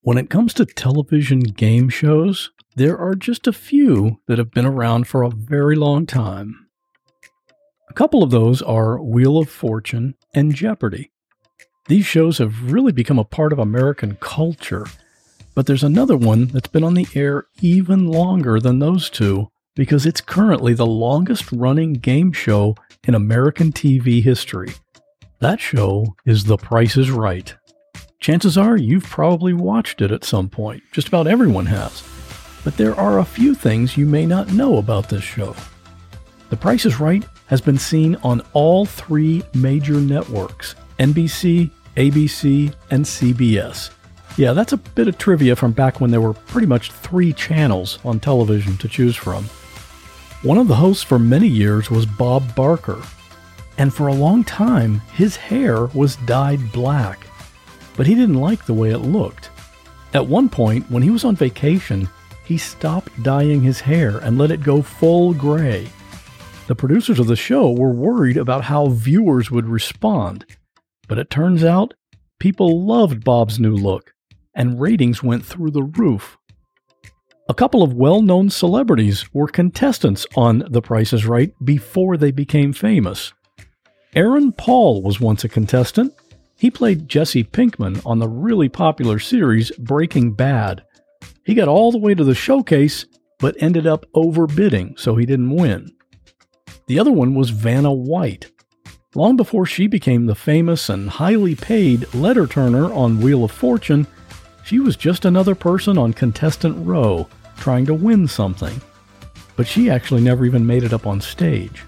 When it comes to television game shows, there are just a few that have been around for a very long time. A couple of those are Wheel of Fortune and Jeopardy! These shows have really become a part of American culture, but there's another one that's been on the air even longer than those two because it's currently the longest running game show in American TV history. That show is The Price is Right. Chances are you've probably watched it at some point. Just about everyone has. But there are a few things you may not know about this show. The Price is Right has been seen on all three major networks, NBC, ABC, and CBS. Yeah, that's a bit of trivia from back when there were pretty much 3 channels on television to choose from. One of the hosts for many years was Bob Barker. And for a long time, his hair was dyed black. But he didn't like the way it looked. At one point, when he was on vacation, he stopped dyeing his hair and let it go full gray. The producers of the show were worried about how viewers would respond. But it turns out, people loved Bob's new look, and ratings went through the roof. A couple of well-known celebrities were contestants on The Price is Right before they became famous. Aaron Paul was once a contestant. He played Jesse Pinkman on the really popular series Breaking Bad. He got all the way to the showcase, but ended up overbidding, so he didn't win. The other one was Vanna White. Long before she became the famous and highly paid letter turner on Wheel of Fortune, she was just another person on contestant row trying to win something. But she actually never even made it up on stage.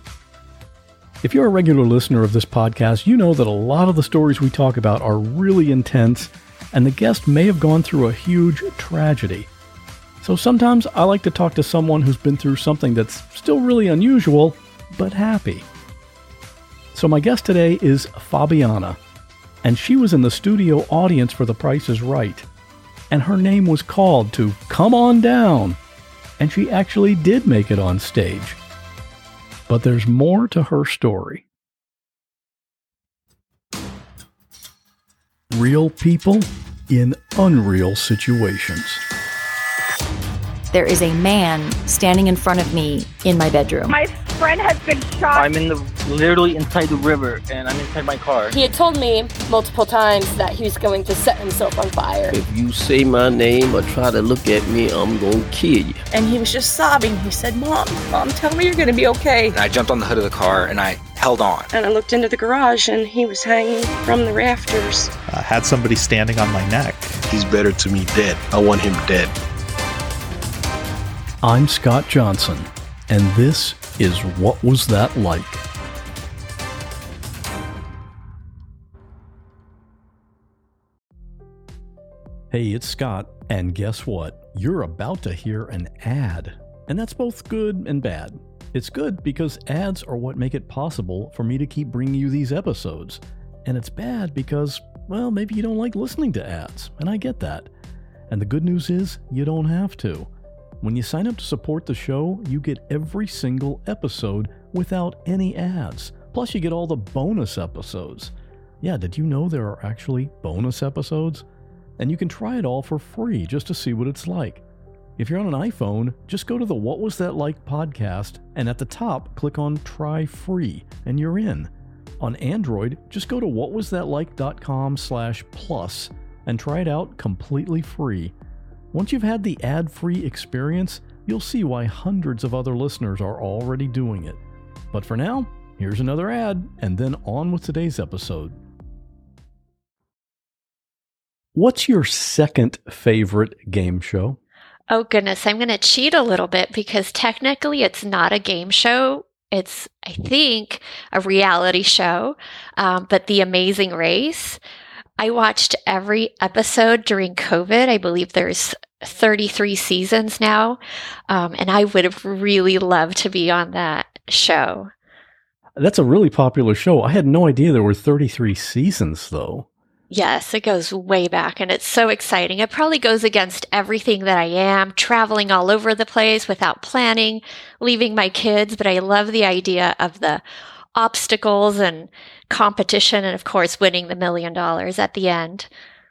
If you're a regular listener of this podcast, you know that a lot of the stories we talk about are really intense, and the guest may have gone through a huge tragedy. So sometimes I like to talk to someone who's been through something that's still really unusual, but happy. So my guest today is Fabiana, and she was in the studio audience for The Price is Right. And her name was called to come on down, and she actually did make it on stage. But there's more to her story. Real people in unreal situations. There is a man standing in front of me in my bedroom. My friend has been shot. I'm literally inside the river, and I'm inside my car. He had told me multiple times that he was going to set himself on fire. If you say my name or try to look at me, I'm going to kill you. And he was just sobbing. He said, Mom, tell me you're going to be okay. And I jumped on the hood of the car, and I held on. And I looked into the garage, and he was hanging from the rafters. I had somebody standing on my neck. He's better to me dead. I want him dead. I'm Scott Johnson, and this is What Was That Like? Hey, it's Scott, and guess what? You're about to hear an ad, and that's both good and bad. It's good because ads are what make it possible for me to keep bringing you these episodes, and it's bad because, well, maybe you don't like listening to ads, and I get that. And the good news is, you don't have to. When you sign up to support the show, you get every single episode without any ads. Plus, you get all the bonus episodes. Yeah, did you know there are actually bonus episodes? And you can try it all for free just to see what it's like. If you're on an iPhone, just go to the What Was That Like podcast, and at the top, click on Try Free, and you're in. On Android, just go to whatwasthatlike.com/plus and try it out completely free. Once you've had the ad-free experience, you'll see why hundreds of other listeners are already doing it. But for now, here's another ad, and then on with today's episode. What's your second favorite game show? Oh goodness, I'm going to cheat a little bit because technically it's not a game show. It's, I think, a reality show, but The Amazing Race. I watched every episode during COVID. I believe there's 33 seasons now, and I would have really loved to be on that show. That's a really popular show. I had no idea there were 33 seasons, though. Yes, it goes way back, and it's so exciting. It probably goes against everything that I am, traveling all over the place without planning, leaving my kids, but I love the idea of the obstacles and competition, and of course, winning the $1 million at the end.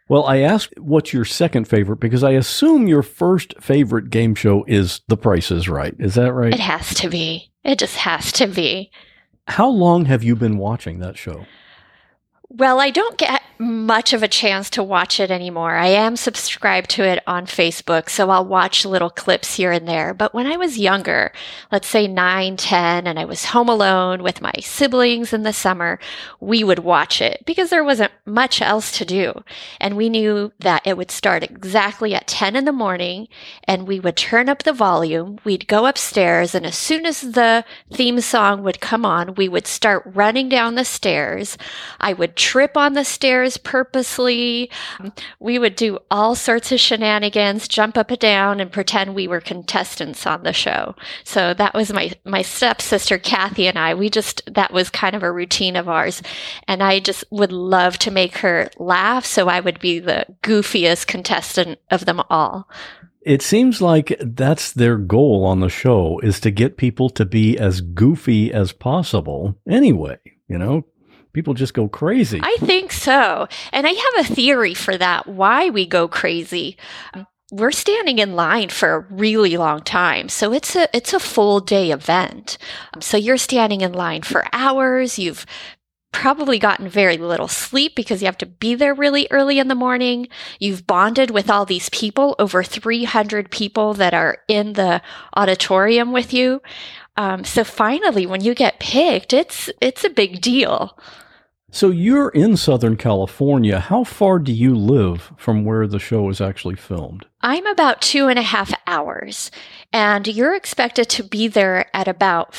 Well, I asked what's your second favorite because I assume your first favorite game show is The Price is Right. Is that right? It has to be. It just has to be. How long have you been watching that show? Well, I don't get much of a chance to watch it anymore. I am subscribed to it on Facebook, so I'll watch little clips here and there. But when I was younger, let's say 9, 10, and I was home alone with my siblings in the summer, we would watch it because there wasn't much else to do. And we knew that it would start exactly at 10 in the morning, and we would turn up the volume. We'd go upstairs, and as soon as the theme song would come on, we would start running down the stairs. I would trip on the stairs purposely. We would do all sorts of shenanigans, jump up and down, and pretend we were contestants on the show. So that was my stepsister Kathy and I. That was kind of a routine of ours. And I just would love to make her laugh, so I would be the goofiest contestant of them all. It seems like that's their goal on the show, is to get people to be as goofy as possible anyway, People just go crazy. I think so. And I have a theory for that, why we go crazy. We're standing in line for a really long time. So it's a full day event. So you're standing in line for hours. You've probably gotten very little sleep because you have to be there really early in the morning. You've bonded with all these people, over 300 people that are in the auditorium with you. So finally, when you get picked, it's a big deal. So you're in Southern California. How far do you live from where the show is actually filmed? I'm about 2.5 hours, and you're expected to be there at about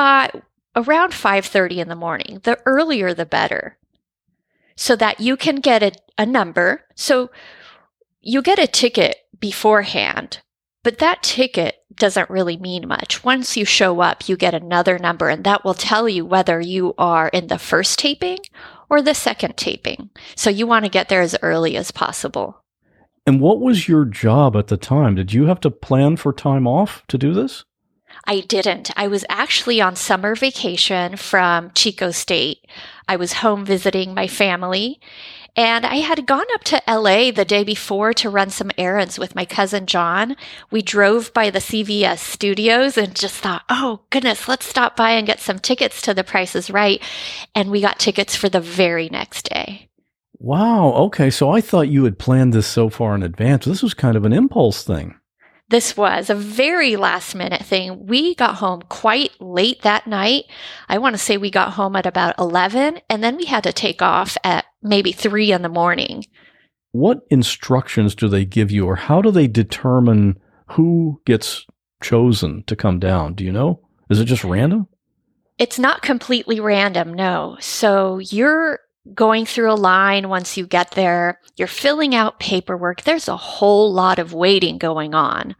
around 5:30 in the morning. The earlier, the better, so that you can get a number. So you get a ticket beforehand, but that ticket doesn't really mean much. Once you show up, you get another number, and that will tell you whether you are in the first taping or the second taping. So you want to get there as early as possible. And what was your job at the time? Did you have to plan for time off to do this? I didn't. I was actually on summer vacation from Chico State. I was home visiting my family, and I had gone up to LA the day before to run some errands with my cousin John. We drove by the CVS studios and just thought, oh goodness, let's stop by and get some tickets to The Price is Right. And we got tickets for the very next day. Wow. Okay. So I thought you had planned this so far in advance. This was kind of an impulse thing. This was a very last minute thing. We got home quite late that night. I want to say we got home at about 11, and then we had to take off at maybe 3 in the morning. What instructions do they give you, or how do they determine who gets chosen to come down? Do you know? Is it just random? It's not completely random, no. So you're going through a line once you get there. You're filling out paperwork. There's a whole lot of waiting going on.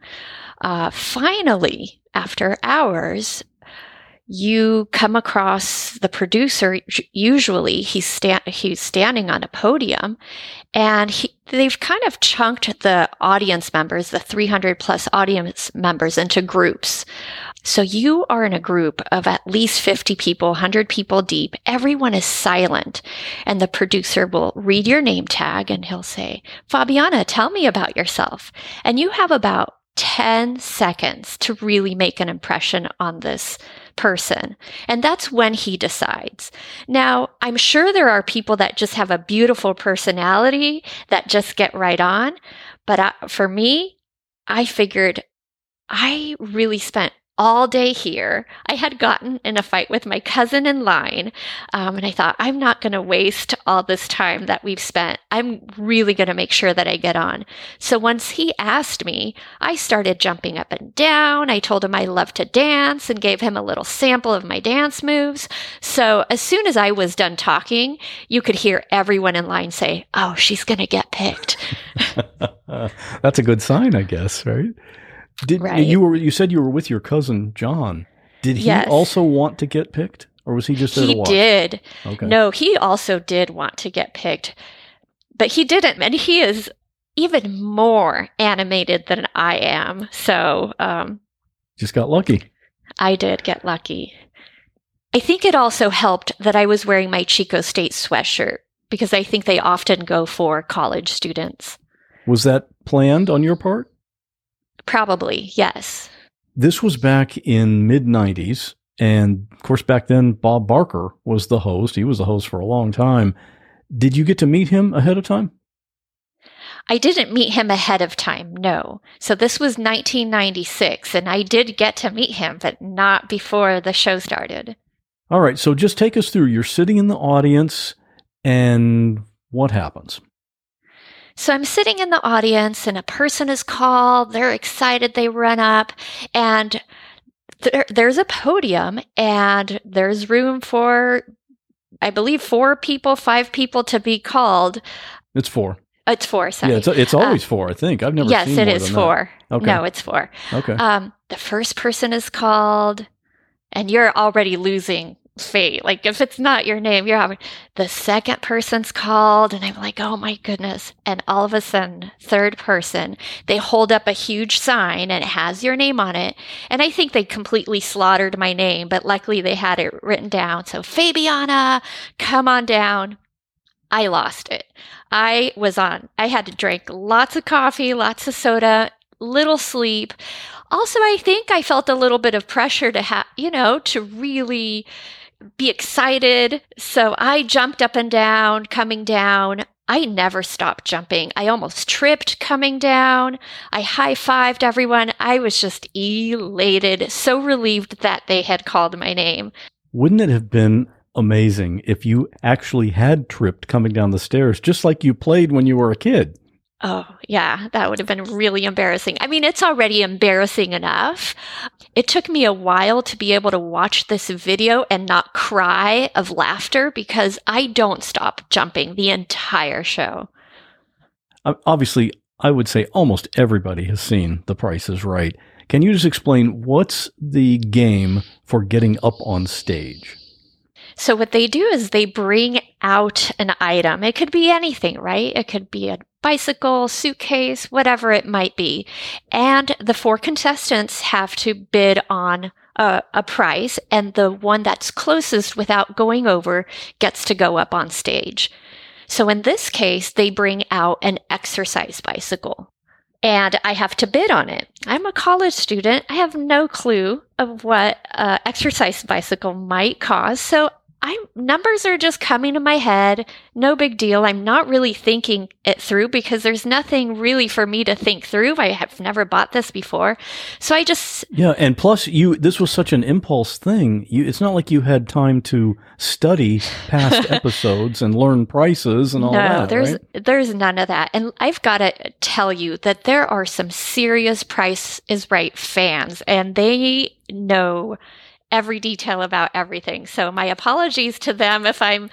Finally, after hours, you come across the producer. Usually he's standing on a podium, and they've kind of chunked the audience members, the 300 plus audience members, into groups. So you are in a group of at least 50 people, 100 people deep. Everyone is silent, and the producer will read your name tag, and he'll say, Fabiana, tell me about yourself. And you have about 10 seconds to really make an impression on this person. And that's when he decides. Now, I'm sure there are people that just have a beautiful personality that just get right on. But for me, I figured I really spent all day here. I had gotten in a fight with my cousin in line, and I thought, I'm not going to waste all this time that we've spent. I'm really going to make sure that I get on. So once he asked me, I started jumping up and down. I told him I love to dance and gave him a little sample of my dance moves. So as soon as I was done talking, you could hear everyone in line say, oh, she's going to get picked. That's a good sign, I guess, right? Right. You said you were with your cousin John. Did he also want to get picked, or was he just there to watch? He did. Okay. No, he also did want to get picked, but he didn't, and he is even more animated than I am. So, just got lucky. I did get lucky. I think it also helped that I was wearing my Chico State sweatshirt. because I think they often go for college students. Was that planned on your part? Probably, yes. This was back in mid-90s, and of course back then Bob Barker was the host. He was the host for a long time. Did you get to meet him ahead of time? I didn't meet him ahead of time, no. So this was 1996, and I did get to meet him, but not before the show started. All right, so just take us through. You're sitting in the audience, and what happens? So I'm sitting in the audience, and a person is called. They're excited. They run up, and there's a podium, and there's room for, I believe, 5 people to be called. It's 4. It's 4, sorry. Yeah, it's always 4, I think. I've never yes, seen it more is than 4. That. Okay. No, it's 4. Okay. The first person is called, and you're already losing fate. Like, if it's not your name, the second person's called, and I'm like, oh my goodness. And all of a sudden, third person, they hold up a huge sign, and it has your name on it. And I think they completely slaughtered my name, but luckily they had it written down. So, Fabiana, come on down. I lost it. I had to drink lots of coffee, lots of soda, little sleep. Also, I think I felt a little bit of pressure to really be excited. So I jumped up and down, coming down. I never stopped jumping. I almost tripped coming down. I high-fived everyone. I was just elated, so relieved that they had called my name. Wouldn't it have been amazing if you actually had tripped coming down the stairs, just like you played when you were a kid? Oh, yeah, that would have been really embarrassing. I mean, it's already embarrassing enough. It took me a while to be able to watch this video and not cry of laughter because I don't stop jumping the entire show. Obviously, I would say almost everybody has seen The Price is Right. Can you just explain what's the game for getting up on stage? So what they do is they bring out an item. It could be anything, right? It could be a bicycle, suitcase, whatever it might be. And the 4 contestants have to bid on a price, and the one that's closest without going over gets to go up on stage. So in this case, they bring out an exercise bicycle, and I have to bid on it. I'm a college student. I have no clue of what an exercise bicycle might cost. So numbers are just coming to my head. No big deal. I'm not really thinking it through because there's nothing really for me to think through. I have never bought this before. So I just... Yeah, and plus this was such an impulse thing. It's not like you had time to study past episodes and learn prices and all that, right? There's none of that. And I've got to tell you that there are some serious Price is Right fans, and they know every detail about everything. So my apologies to them if I'm,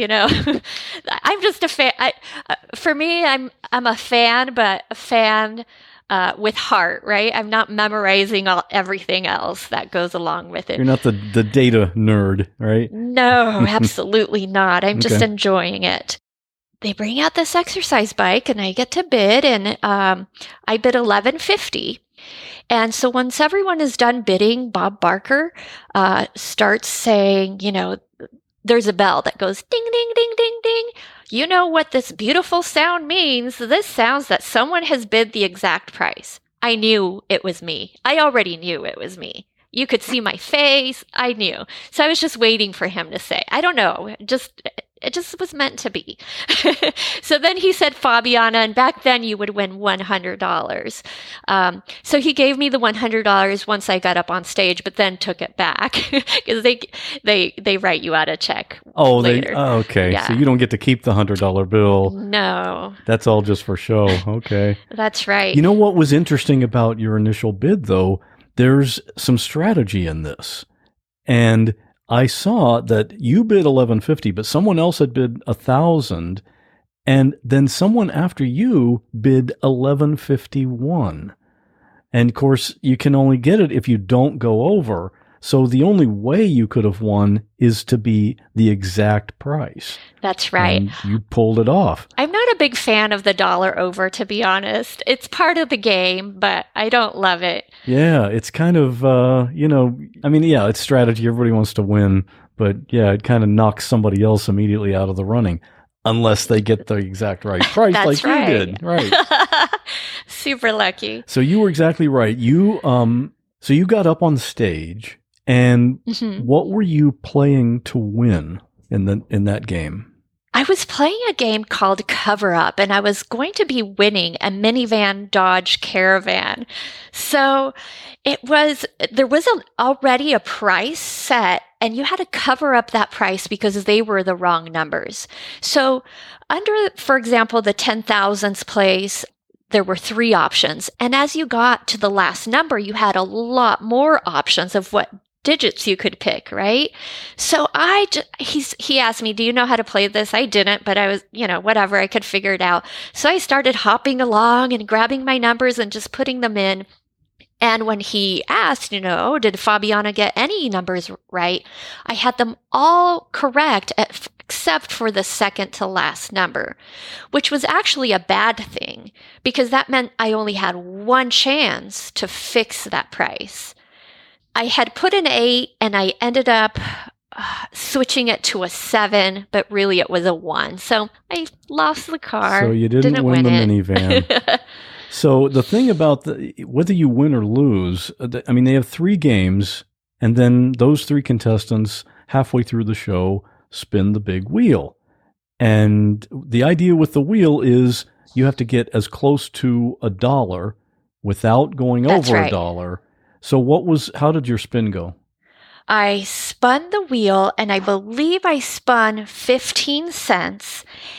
I'm just a fan. For me, I'm a fan, but a fan with heart, right? I'm not memorizing everything else that goes along with it. You're not the data nerd, right? No, absolutely not. I'm just enjoying it. They bring out this exercise bike, and I get to bid, and I bid $11.50. And so once everyone is done bidding, Bob Barker starts saying, there's a bell that goes ding, ding, ding, ding, ding. You know what this beautiful sound means? This sounds that someone has bid the exact price. I knew it was me. I already knew it was me. You could see my face. I knew. So I was just waiting for him to say, I don't know, it just was meant to be. So then he said, Fabiana, and back then you would win $100. So he gave me the $100 once I got up on stage, but then took it back because they write you out a check later. Okay. Yeah. So you don't get to keep the $100 bill. No. That's all just for show. Okay. That's right. You know what was interesting about your initial bid, though? There's some strategy in this. And I saw that you bid $11.50, but someone else had bid $1,000, and then someone after you bid $11.51. And of course, you can only get it if you don't go over. So the only way you could have won is to be the exact price. That's right. And you pulled it off. I'm not a big fan of the dollar over, to be honest. It's part of the game, but I don't love it. Yeah, it's kind of, it's strategy. Everybody wants to win. But yeah, it kind of knocks somebody else immediately out of the running. Unless they get the exact right price That's like right. you did. Right. Super lucky. So you were exactly right. You got up on stage, and what were you playing to win in that game? I was playing a game called Cover Up, and I was going to be winning a minivan Dodge Caravan. So there was already a price set, and you had to cover up that price because they were the wrong numbers. So for example, the 10,000th place, there were 3 options. And as you got to the last number, you had a lot more options of what digits you could pick, right? So he asked me, do you know how to play this? I didn't, but I was, whatever, I could figure it out. So I started hopping along and grabbing my numbers and just putting them in. And when he asked, did Fabiana get any numbers right? I had them all correct except for the second to last number, which was actually a bad thing because that meant I only had one chance to fix that price. I had put an 8 and I ended up switching it to a 7, but really it was a 1. So I lost the car. So you didn't win the minivan. So the thing about whether you win or lose, they have 3 games, and then those 3 contestants halfway through the show spin the big wheel. And the idea with the wheel is you have to get as close to $1 without going over $1. So how did your spin go? I spun the wheel, and I believe I spun 15 cents.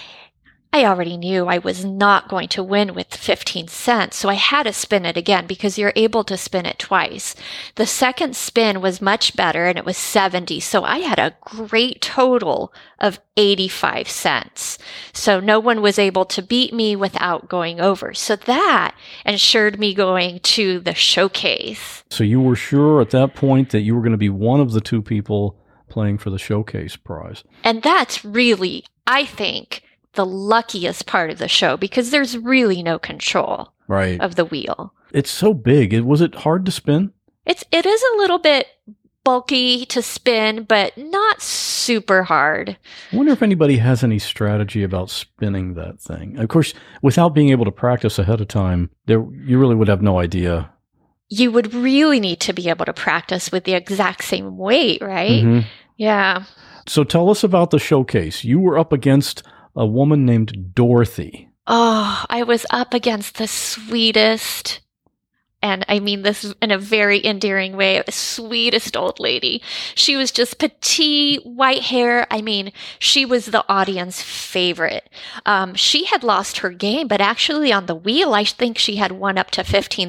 I already knew I was not going to win with 15 cents, so I had to spin it again because you're able to spin it twice. The second spin was much better, and it was 70, so I had a great total of 85 cents. So no one was able to beat me without going over. So that ensured me going to the showcase. So you were sure at that point that you were going to be one of the 2 people playing for the showcase prize. And that's really, I think, the luckiest part of the show because there's really no control of the wheel. It's so big. Was it hard to spin? It is a little bit bulky to spin, but not super hard. I wonder if anybody has any strategy about spinning that thing. Of course, without being able to practice ahead of time, you really would have no idea. You would really need to be able to practice with the exact same weight, right? Mm-hmm. Yeah. So tell us about the showcase. You were up against a woman named Dorothy. Oh, I was up against the sweetest, and I mean this in a very endearing way, sweetest old lady. She was just petite, white hair. I mean, she was the audience favorite. She had lost her game, but actually on the wheel, I think she had won up to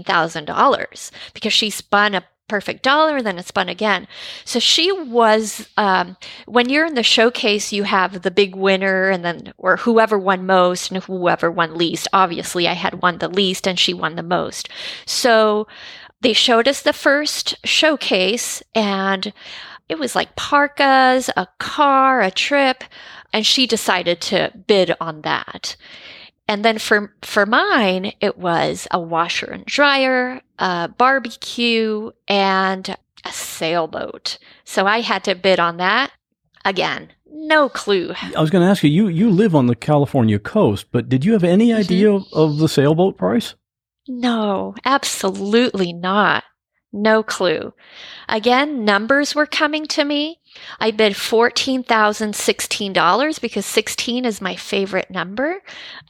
$15,000 because she spun a perfect dollar, then it spun again. So she was, when you're in the showcase, you have the big winner or whoever won most and whoever won least. Obviously, I had won the least and she won the most. So they showed us the first showcase and it was like parkas, a car, a trip, and she decided to bid on that. And then for mine, it was a washer and dryer, a barbecue, and a sailboat. So I had to bid on that. Again, no clue. I was going to ask you, you live on the California coast, but did you have any idea of the sailboat price? No, absolutely not. No clue. Again, numbers were coming to me. I bid $14,016 because 16 is my favorite number.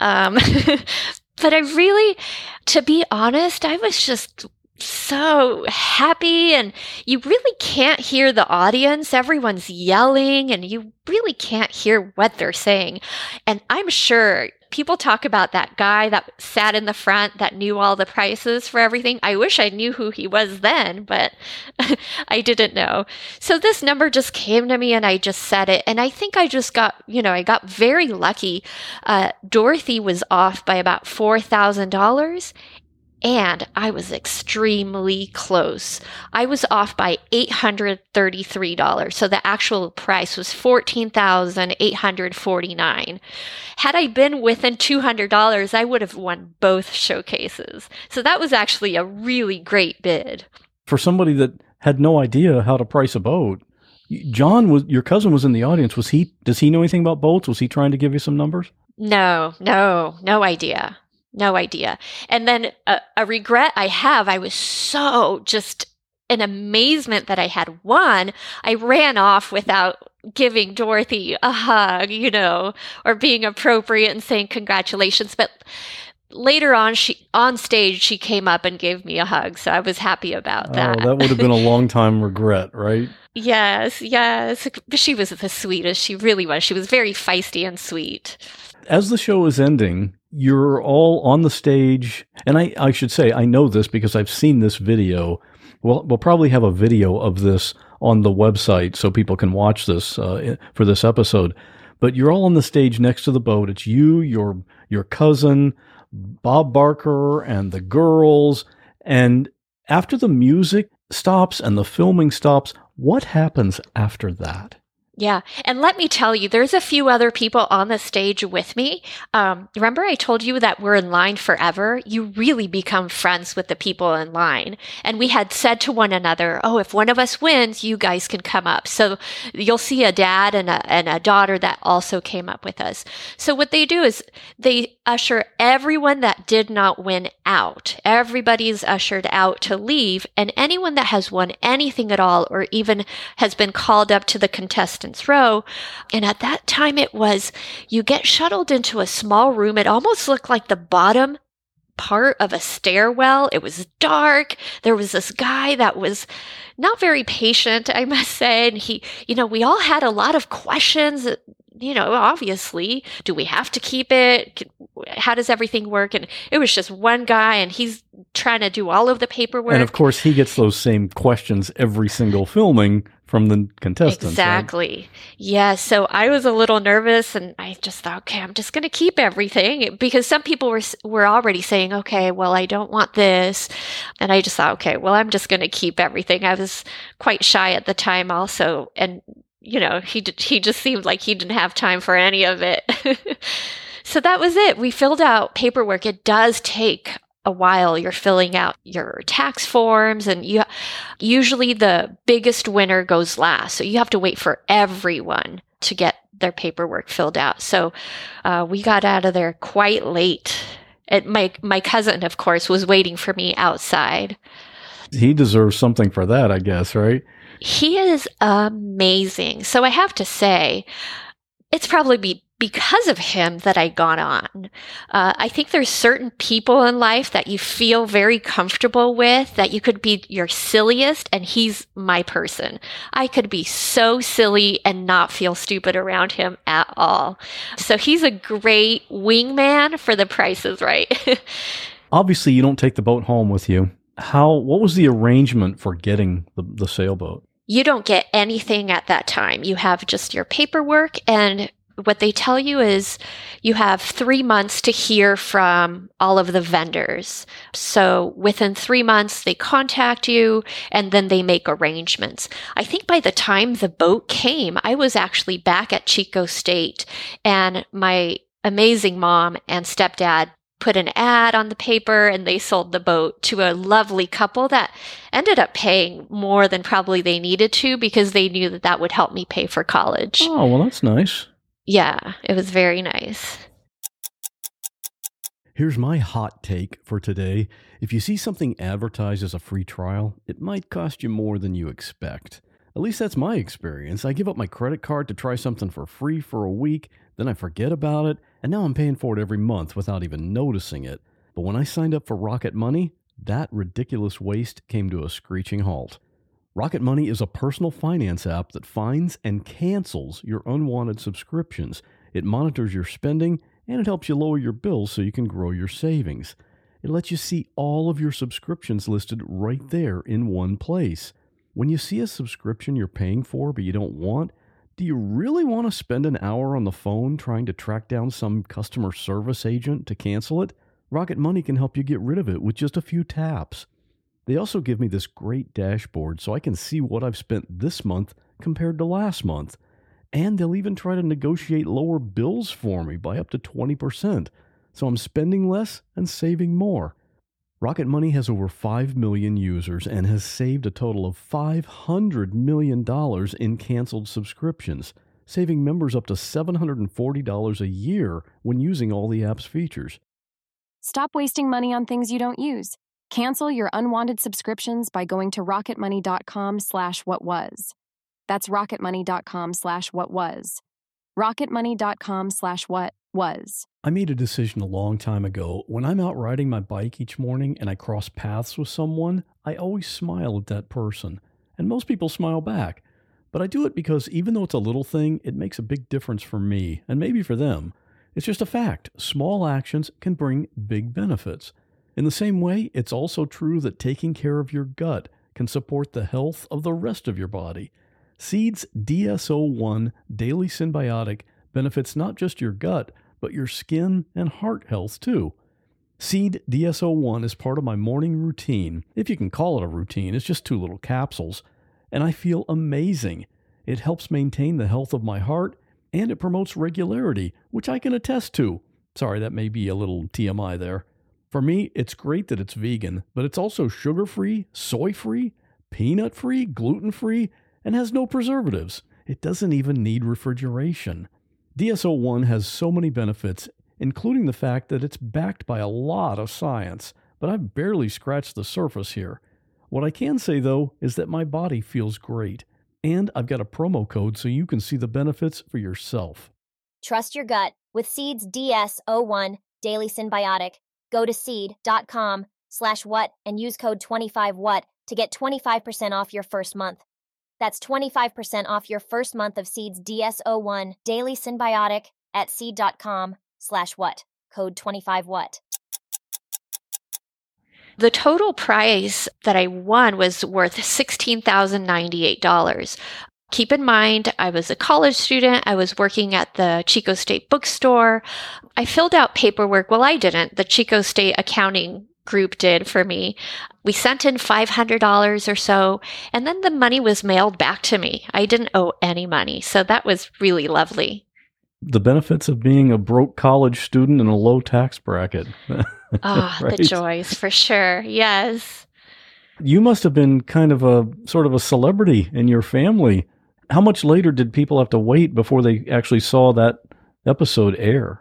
But I really, to be honest, I was just so happy, and you really can't hear the audience. Everyone's yelling and you really can't hear what they're saying. And I'm sure people talk about that guy that sat in the front that knew all the prices for everything. I wish I knew who he was then, but I didn't know. So this number just came to me and I just said it. And I think I just got, I got very lucky. Dorothy was off by about $4,000. And I was extremely close. I was off by $833. So the actual price was $14,849. Had I been within $200, I would have won both showcases. So that was actually a really great bid. For somebody that had no idea how to price a boat, John, your cousin was in the audience. Does he know anything about boats? Was he trying to give you some numbers? No idea. No idea. And then a regret I have, I was so just in amazement that I had won. I ran off without giving Dorothy a hug, or being appropriate and saying congratulations. But later on stage, she came up and gave me a hug. So I was happy about that. Oh, that would have been a long time regret, right? Yes. She was the sweetest. She really was. She was very feisty and sweet. As the show is ending, you're all on the stage. And I should say, I know this because I've seen this video. We'll probably have a video of this on the website so people can watch this for this episode. But you're all on the stage next to the boat. It's you, your cousin, Bob Barker, and the girls. And after the music stops and the filming stops, what happens after that? Yeah. And let me tell you, there's a few other people on the stage with me. Remember I told you that we're in line forever? You really become friends with the people in line. And we had said to one another, oh, if one of us wins, you guys can come up. So you'll see a dad and a daughter that also came up with us. So what they do is they usher everyone that did not win out. Everybody's ushered out to leave. And anyone that has won anything at all, or even has been called up to the contestant row. And at that time you get shuttled into a small room. It almost looked like the bottom part of a stairwell. It was dark. There was this guy that was not very patient, I must say. And he, we all had a lot of questions. Obviously, do we have to keep it? How does everything work? And it was just one guy, and he's trying to do all of the paperwork. And of course, he gets those same questions every single filming from the contestants. Exactly. Right? Yeah. So I was a little nervous, and I just thought, okay, I'm just going to keep everything, because some people were already saying, okay, well, I don't want this. And I just thought, okay, well, I'm just going to keep everything. I was quite shy at the time also. And he just seemed like he didn't have time for any of it. So that was it. We filled out paperwork. It does take a while. You're filling out your tax forms, and usually the biggest winner goes last. So you have to wait for everyone to get their paperwork filled out. So we got out of there quite late. My cousin, of course, was waiting for me outside. He deserves something for that, I guess, right? He is amazing. So I have to say, it's probably because of him that I got on. I think there's certain people in life that you feel very comfortable with, that you could be your silliest, and he's my person. I could be so silly and not feel stupid around him at all. So he's a great wingman for the Price is Right. Obviously, you don't take the boat home with you. What was the arrangement for getting the sailboat? You don't get anything at that time. You have just your paperwork, and what they tell you is you have 3 months to hear from all of the vendors. So within 3 months, they contact you, and then they make arrangements. I think by the time the boat came, I was actually back at Chico State, and my amazing mom and stepdad put an ad on the paper, and they sold the boat to a lovely couple that ended up paying more than probably they needed to, because they knew that would help me pay for college. Oh, well, that's nice. Yeah, it was very nice. Here's my hot take for today. If you see something advertised as a free trial, it might cost you more than you expect. At least that's my experience. I give up my credit card to try something for free for a week, then I forget about it, and now I'm paying for it every month without even noticing it. But when I signed up for Rocket Money, that ridiculous waste came to a screeching halt. Rocket Money is a personal finance app that finds and cancels your unwanted subscriptions. It monitors your spending, and it helps you lower your bills so you can grow your savings. It lets you see all of your subscriptions listed right there in one place. When you see a subscription you're paying for but you don't want, do you really want to spend an hour on the phone trying to track down some customer service agent to cancel it? Rocket Money can help you get rid of it with just a few taps. They also give me this great dashboard so I can see what I've spent this month compared to last month. And they'll even try to negotiate lower bills for me by up to 20%. So I'm spending less and saving more. Rocket Money has over 5 million users and has saved a total of $500 million in canceled subscriptions, saving members up to $740 a year when using all the app's features. Stop wasting money on things you don't use. Cancel your unwanted subscriptions by going to rocketmoney.com/whatwas. That's rocketmoney.com/whatwas. rocketmoney.com/whatwas. I made a decision a long time ago. When I'm out riding my bike each morning and I cross paths with someone, I always smile at that person. And most people smile back. But I do it because even though it's a little thing, it makes a big difference for me and maybe for them. It's just a fact. Small actions can bring big benefits. In the same way, it's also true that taking care of your gut can support the health of the rest of your body. Seed's DS-01 Daily Synbiotic benefits not just your gut, but your skin and heart health too. Seed DS-01 is part of my morning routine. If you can call it a routine, it's just 2 little capsules. And I feel amazing. It helps maintain the health of my heart, and it promotes regularity, which I can attest to. Sorry, that may be a little TMI there. For me, it's great that it's vegan, but it's also sugar-free, soy-free, peanut-free, gluten-free, and has no preservatives. It doesn't even need refrigeration. DS-01 has so many benefits, including the fact that it's backed by a lot of science, but I've barely scratched the surface here. What I can say, though, is that my body feels great, and I've got a promo code so you can see the benefits for yourself. Trust your gut with Seed's DS-01 Daily Synbiotic. Go to seed.com/what and use code 25what to get 25% off your first month. That's 25% off your first month of Seed's DS-01 Daily Synbiotic at seed.com/what. Code 25what. The total prize that I won was worth $16,098. Keep in mind, I was a college student. I was working at the Chico State bookstore. I filled out paperwork. Well, I didn't. The Chico State accounting group did for me. We sent in $500 or so, and then the money was mailed back to me. I didn't owe any money, so that was really lovely. The benefits of being a broke college student in a low tax bracket. Ah, right? The joys, for sure. Yes. You must have been kind of a sort of a celebrity in your family. How much later did people have to wait before they actually saw that episode air?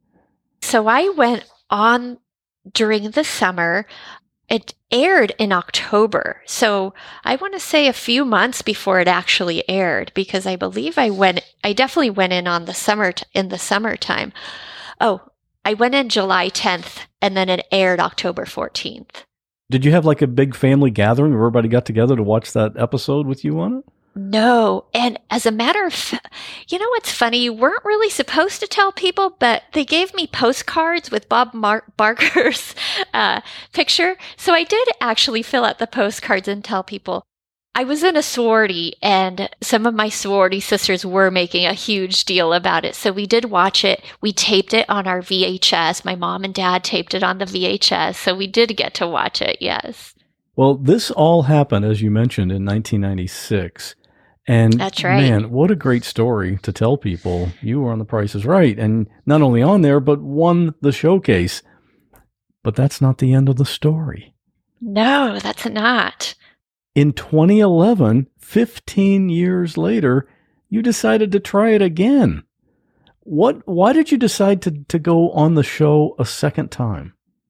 So I went on during the summer. It aired in October. So I want to say a few months before it actually aired, because I believe I definitely went in on the summertime. Oh, I went in July 10th, and then it aired October 14th. Did you have like a big family gathering where everybody got together to watch that episode with you on it? No. And as a matter of fact, you know what's funny? You weren't really supposed to tell people, but they gave me postcards with Bob Barker's picture. So I did actually fill out the postcards and tell people. I was in a sorority, and some of my sorority sisters were making a huge deal about it. So we did watch it. We taped it on our VHS. My mom and dad taped it on the VHS. So we did get to watch it, yes. Well, this all happened, as you mentioned, in 1996. And that's right. Man, what a great story to tell people. You were on The Price is Right, and not only on there, but won the showcase. But that's not the end of the story. No, that's not. In 2011, 15 years later, you decided to try it again. Why did you decide to go on the show a second time?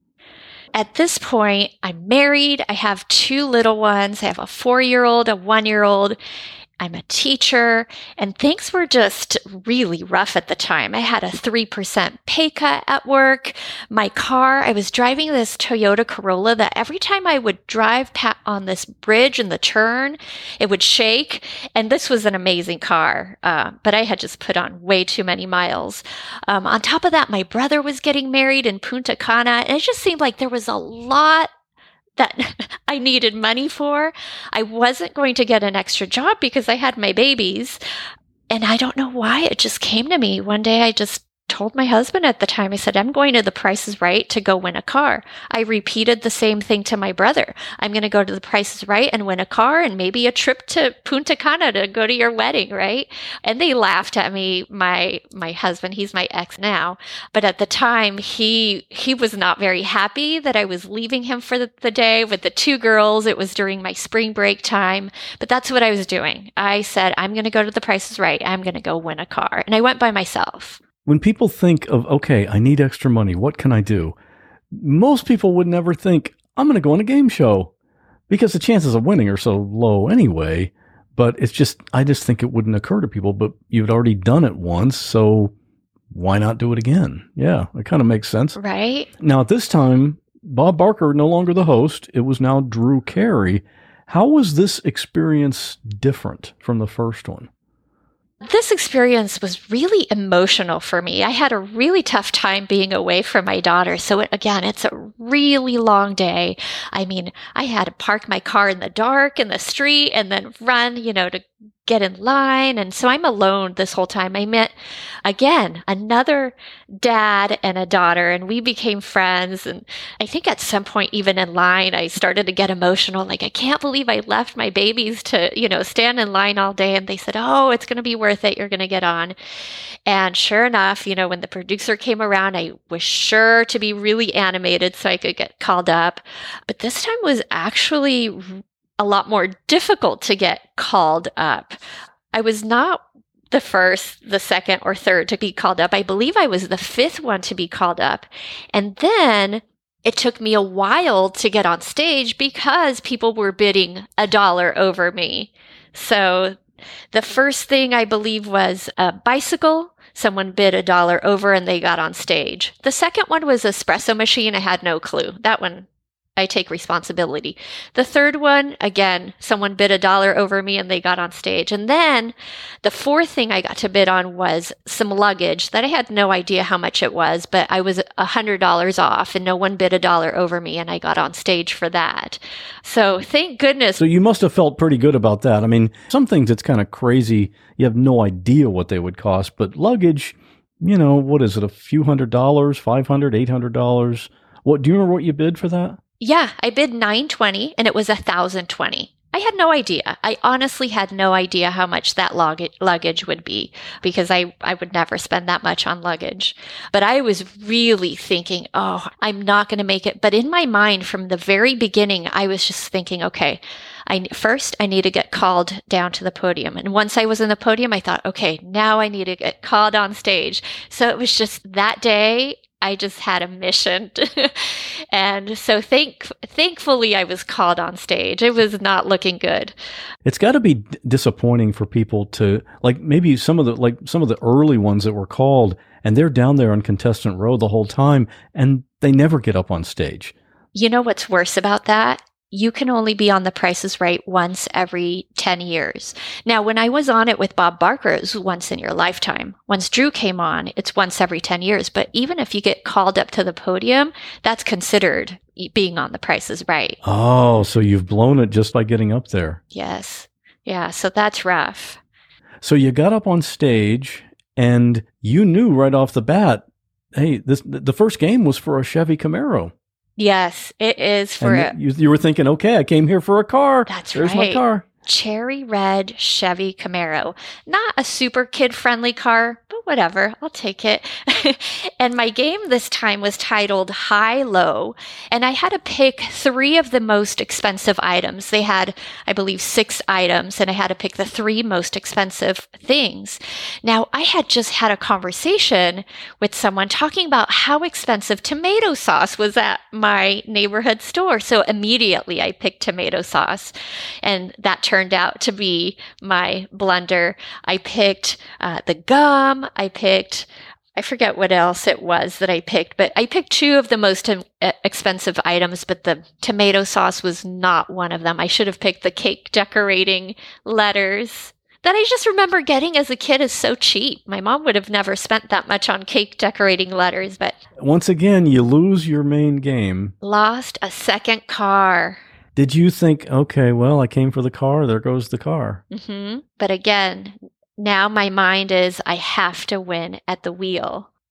At this point, I'm married. I have 2 little ones. I have a 4-year-old, a 1-year-old. I'm a teacher, and things were just really rough at the time. I had a 3% pay cut at work. My car, I was driving this Toyota Corolla that every time I would drive on this bridge in the turn, it would shake. And this was an amazing car, but I had just put on way too many miles. On top of that, my brother was getting married in Punta Cana, and it just seemed like there was a lot that I needed money for. I wasn't going to get an extra job because I had my babies. And I don't know why it just came to me. One day I just told my husband at the time, I said, I'm going to the Price is Right to go win a car. I repeated the same thing to my brother. I'm going to go to the Price is Right and win a car and maybe a trip to Punta Cana to go to your wedding, right? And they laughed at me. My husband, he's my ex now, but at the time he was not very happy that I was leaving him for the day with the two girls. It was during my spring break time, but that's what I was doing. I said, I'm going to go to the Price is Right. I'm going to go win a car. And I went by myself. When people think of, okay, I need extra money, what can I do? Most people would never think, I'm going to go on a game show, because the chances of winning are so low anyway. But I just think it wouldn't occur to people, but you'd already done it once, so why not do it again? Yeah, it kind of makes sense. Right. Now, at this time, Bob Barker, no longer the host, it was now Drew Carey. How was this experience different from the first one? This experience was really emotional for me. I had a really tough time being away from my daughter. So it's a really long day. I mean, I had to park my car in the dark in the street and then run, to get in line. And so I'm alone this whole time. I met, again, another dad and a daughter, and we became friends. And I think at some point, even in line, I started to get emotional. Like, I can't believe I left my babies to, stand in line all day. And they said, oh, it's going to be worth it. You're going to get on. And sure enough, when the producer came around, I was sure to be really animated so I could get called up. But this time was actually a lot more difficult to get called up. I was not the first, the second, or third to be called up. I believe I was the fifth one to be called up. And then it took me a while to get on stage because people were bidding $1 over me. So the first thing I believe was a bicycle. Someone bid $1 over and they got on stage. The second one was an espresso machine. I had no clue. That one, I take responsibility. The third one, again, someone bid $1 over me and they got on stage. And then the fourth thing I got to bid on was some luggage that I had no idea how much it was, but I was $100 off and no one bid $1 over me and I got on stage for that. So thank goodness. So you must have felt pretty good about that. I mean, some things it's kind of crazy. You have no idea what they would cost, but luggage, what is it? A few $100, $500, $800. What, do you remember what you bid for that? Yeah, I bid $920 and it was $1,020. I had no idea. I honestly had no idea how much that luggage would be because I would never spend that much on luggage. But I was really thinking, oh, I'm not going to make it. But in my mind, from the very beginning, I was just thinking, okay, first I need to get called down to the podium. And once I was in the podium, I thought, okay, now I need to get called on stage. So it was just that day, I just had a mission. And so thankfully I was called on stage. It was not looking good. It's got to be disappointing for people to, like, maybe some of the early ones that were called and they're down there on contestant row the whole time and they never get up on stage. You know what's worse about that? You can only be on The Price is Right once every 10 years. Now, when I was on it with Bob Barker, it was once in your lifetime. Once Drew came on, it's once every 10 years. But even if you get called up to the podium, that's considered being on The Price is Right. Oh, so you've blown it just by getting up there. Yes. Yeah, so that's rough. So you got up on stage and you knew right off the bat, hey, the first game was for a Chevy Camaro. Yes, it is for you were thinking, okay, I came here for a car. There's my car. Cherry red Chevy Camaro. Not a super kid-friendly car, but whatever. I'll take it. And my game this time was titled High-Low, and I had to pick 3 of the most expensive items. They had, I believe, 6 items, and I had to pick the 3 most expensive things. Now, I had just had a conversation with someone talking about how expensive tomato sauce was at my neighborhood store. So immediately I picked tomato sauce, and that turned out to be my blunder. I picked the gum. I forget what else it was that I picked, but I picked 2 of the most expensive items, but the tomato sauce was not one of them. I should have picked the cake decorating letters that I just remember getting as a kid is so cheap. My mom would have never spent that much on cake decorating letters, but once again, you lose your main game. Lost a second car. Did you think, okay, well, I came for the car, there goes the car? Mm-hmm. But again, now my mind is I have to win at the wheel.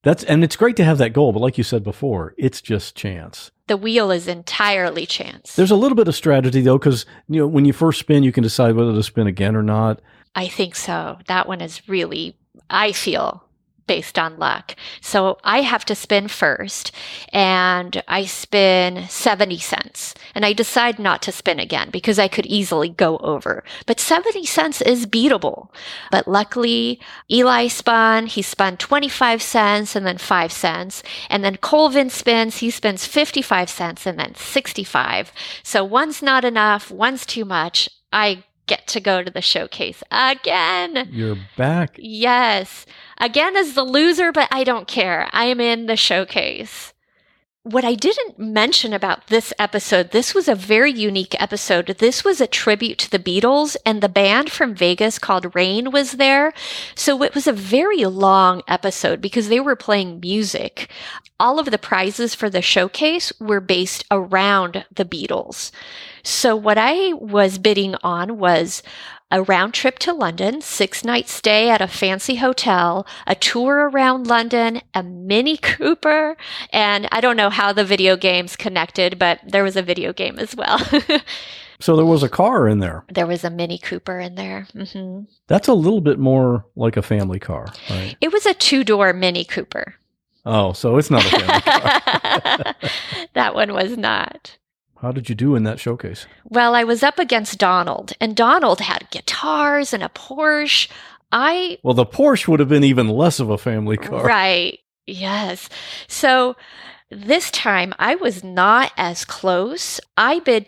And it's great to have that goal, but like you said before, it's just chance. The wheel is entirely chance. There's a little bit of strategy though, because when you first spin, you can decide whether to spin again or not. I think so. That one is really, I feel, based on luck. So I have to spin first, and I spin 70 cents. And I decide not to spin again because I could easily go over. But 70 cents is beatable. But luckily, Eli spun. He spun 25 cents and then 5 cents. And then Colvin spins. He spins 55 cents and then 65. So one's not enough. One's too much. I get to go to the showcase again. You're back. Yes. Again as the loser, but I don't care. I am in the showcase. What I didn't mention about this episode, this was a very unique episode. This was a tribute to the Beatles, and the band from Vegas called Rain was there. So it was a very long episode because they were playing music. All of the prizes for the showcase were based around the Beatles. So what I was bidding on was a round trip to London, 6-night stay at a fancy hotel, a tour around London, a Mini Cooper, and I don't know how the video games connected, but there was a video game as well. So there was a car in there. There was a Mini Cooper in there. Mm-hmm. That's a little bit more like a family car, right? It was a 2-door Mini Cooper. Oh, so it's not a family car. That one was not. How did you do in that showcase? Well, I was up against Donald, and Donald had guitars and a Porsche. Well, the Porsche would have been even less of a family car. Right. Yes. So this time I was not as close. I bid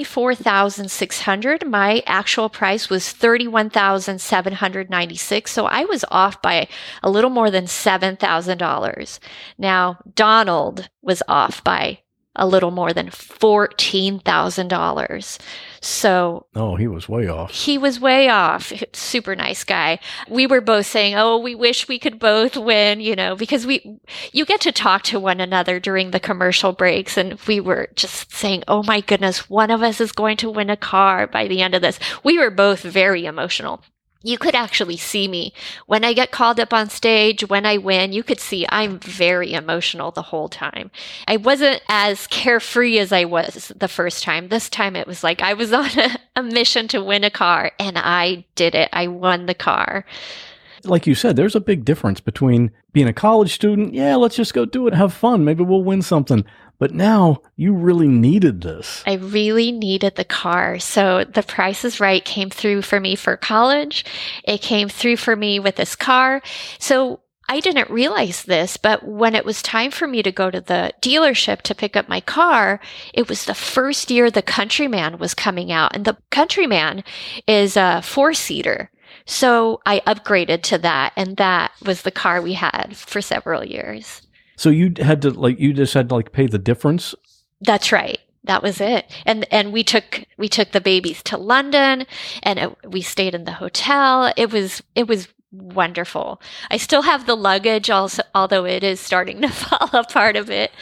$24,600. My actual price was $31,796. So I was off by a little more than $7,000. Now, Donald was off by a little more than $14,000. So. Oh, he was way off. He was way off. Super nice guy. We were both saying, oh, we wish we could both win, because you get to talk to one another during the commercial breaks. And we were just saying, oh my goodness, one of us is going to win a car by the end of this. We were both very emotional. You could actually see me when I get called up on stage, when I win, you could see I'm very emotional the whole time. I wasn't as carefree as I was the first time. This time it was like I was on a mission to win a car, and I did it. I won the car. Like you said, there's a big difference between being a college student. Yeah, let's just go do it, have fun. Maybe we'll win something. But now you really needed this. I really needed the car. So the Price is Right came through for me for college. It came through for me with this car. So I didn't realize this, but when it was time for me to go to the dealership to pick up my car, it was the first year the Countryman was coming out. And the Countryman is a 4-seater. So I upgraded to that. And that was the car we had for several years. So you had to just had to pay the difference? That's right. That was it. And we took the babies to London, and we stayed in the hotel. It was wonderful. I still have the luggage also, although it is starting to fall apart a bit.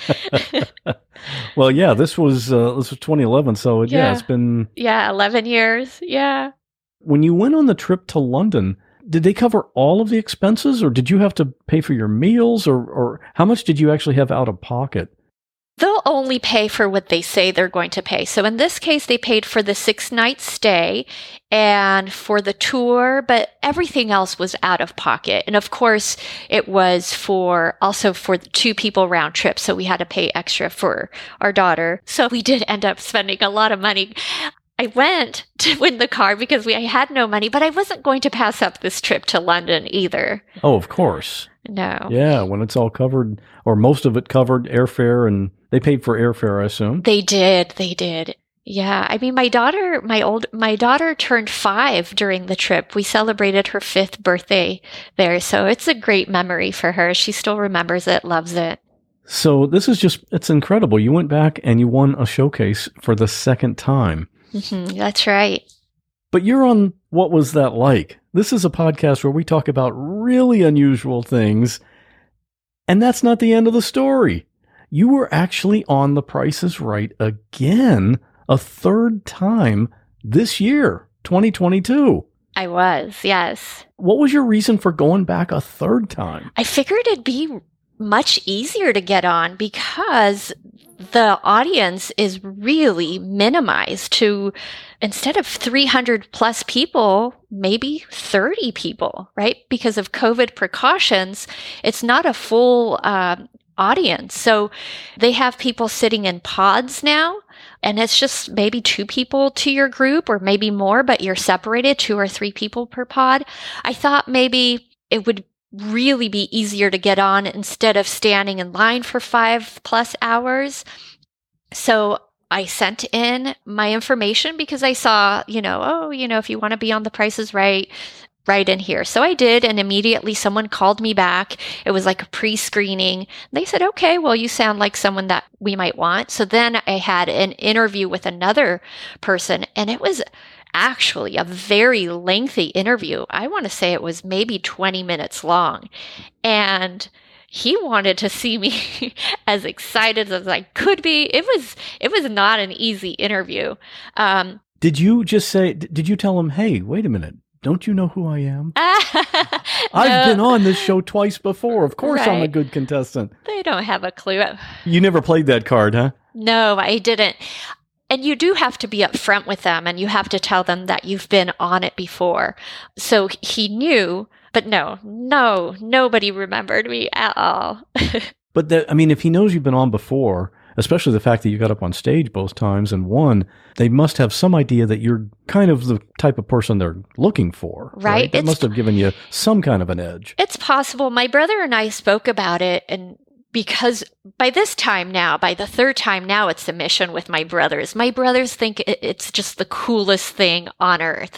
Well, yeah, this was 2011, so it's been 11 years. Yeah. When you went on the trip to London, did they cover all of the expenses, or did you have to pay for your meals, or how much did you actually have out of pocket? They'll only pay for what they say they're going to pay. So in this case, they paid for the 6-night stay and for the tour, but everything else was out of pocket. And of course, it was also for the 2 people round trip. So we had to pay extra for our daughter. So we did end up spending a lot of money. I went to win the car because I had no money, but I wasn't going to pass up this trip to London either. Oh, of course. No. Yeah, when it's all covered, or most of it covered, airfare, and they paid for airfare, I assume. They did. Yeah, I mean, my daughter turned 5 during the trip. We celebrated her 5th birthday there, so it's a great memory for her. She still remembers it, loves it. So this is it's incredible. You went back and you won a showcase for the 2nd time. Mm-hmm, that's right. But you're on What Was That Like? This is a podcast where we talk about really unusual things, and that's not the end of the story. You were actually on The Price is Right again, a 3rd time this year, 2022. I was, yes. What was your reason for going back a 3rd time? I figured it'd be much easier to get on because the audience is really minimized to, instead of 300 plus people, maybe 30 people, right? Because of COVID precautions, it's not a full audience. So they have people sitting in pods now, and it's just maybe 2 people to your group or maybe more, but you're separated 2 or 3 people per pod. I thought maybe it would really be easier to get on instead of standing in line for 5+ hours. So I sent in my information because I saw, if you want to be on The Price is Right, right in here. So I did, and immediately someone called me back. It was like a pre-screening. They said, okay, well, you sound like someone that we might want. So then I had an interview with another person, and it was actually a very lengthy interview. I want to say it was maybe 20 minutes long. And he wanted to see me as excited as I could be. It was not an easy interview. Did you tell him, hey, wait a minute, don't you know who I am? I've been on this show twice before. Of course, right. I'm a good contestant. They don't have a clue. You never played that card, huh? No, I didn't. And you do have to be upfront with them, and you have to tell them that you've been on it before. So he knew, but no, nobody remembered me at all. But if he knows you've been on before, especially the fact that you got up on stage both times and won, they must have some idea that you're kind of the type of person they're looking for. Right? That must have given you some kind of an edge. It's possible. My brother and I spoke about it, and because by this time now, by the 3rd time now, it's a mission with my brothers. My brothers think it's just the coolest thing on earth.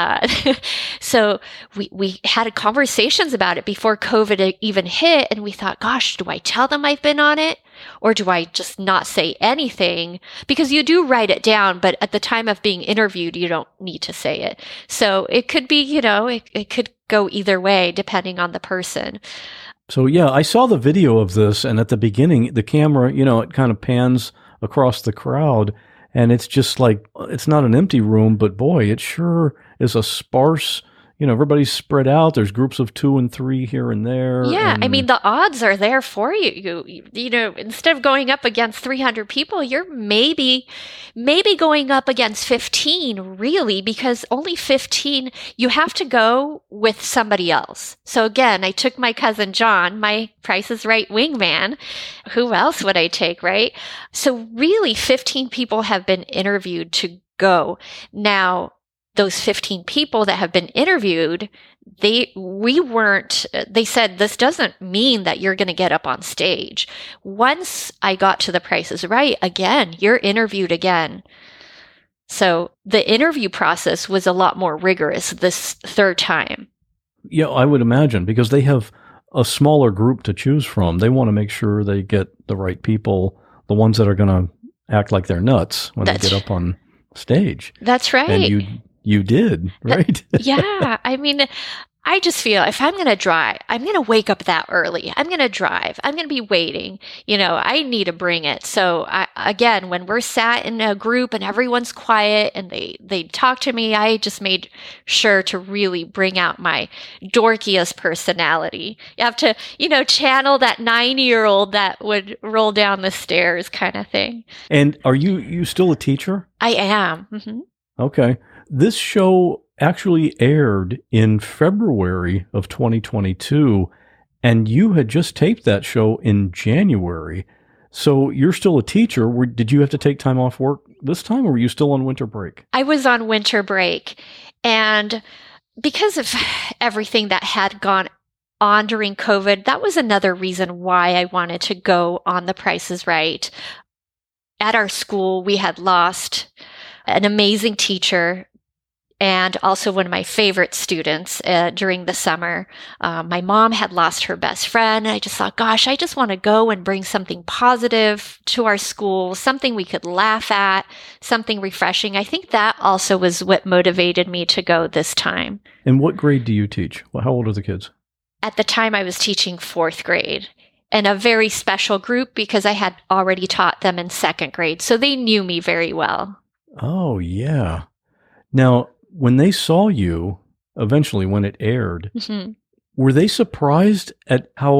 So we had conversations about it before COVID even hit, and we thought, gosh, do I tell them I've been on it? Or do I just not say anything? Because you do write it down, but at the time of being interviewed, you don't need to say it. So it could be, it could go either way depending on the person. So, yeah, I saw the video of this, and at the beginning, the camera, it kind of pans across the crowd, and it's just like, it's not an empty room, but boy, it sure is a sparse, everybody's spread out. There's groups of 2 and 3 here and there. Yeah, the odds are there for you. Instead of going up against 300 people, you're maybe going up against 15, really, because only 15, you have to go with somebody else. So again, I took my cousin John, my Price is Right wingman. Who else would I take, right? So really, 15 people have been interviewed to go. Now, those 15 people that have been interviewed, they said, this doesn't mean that you're going to get up on stage. Once I got to The Price is Right, again, you're interviewed again. So the interview process was a lot more rigorous this 3rd time. Yeah, I would imagine, because they have a smaller group to choose from. They want to make sure they get the right people, the ones that are going to act like they're nuts when they get up on stage. That's right. And you did, right? Yeah. I just feel if I'm going to drive, I'm going to wake up that early. I'm going to drive. I'm going to be waiting. I need to bring it. So again, when we're sat in a group and everyone's quiet and they talk to me, I just made sure to really bring out my dorkiest personality. You have to, channel that 9-year-old that would roll down the stairs kind of thing. And are you still a teacher? I am. Mm-hmm. Okay. This show actually aired in February of 2022, and you had just taped that show in January. So you're still a teacher. Did you have to take time off work this time, or were you still on winter break? I was on winter break, and because of everything that had gone on during COVID, that was another reason why I wanted to go on The Price is Right. At our school, we had lost an amazing teacher, and also one of my favorite students during the summer. My mom had lost her best friend. I just thought, gosh, I just want to go and bring something positive to our school, something we could laugh at, something refreshing. I think that also was what motivated me to go this time. And what grade do you teach? How old are the kids? At the time, I was teaching 4th grade. And a very special group because I had already taught them in 2nd grade. So they knew me very well. Oh, yeah. Now, when they saw you, eventually when it aired, mm-hmm. were they surprised at how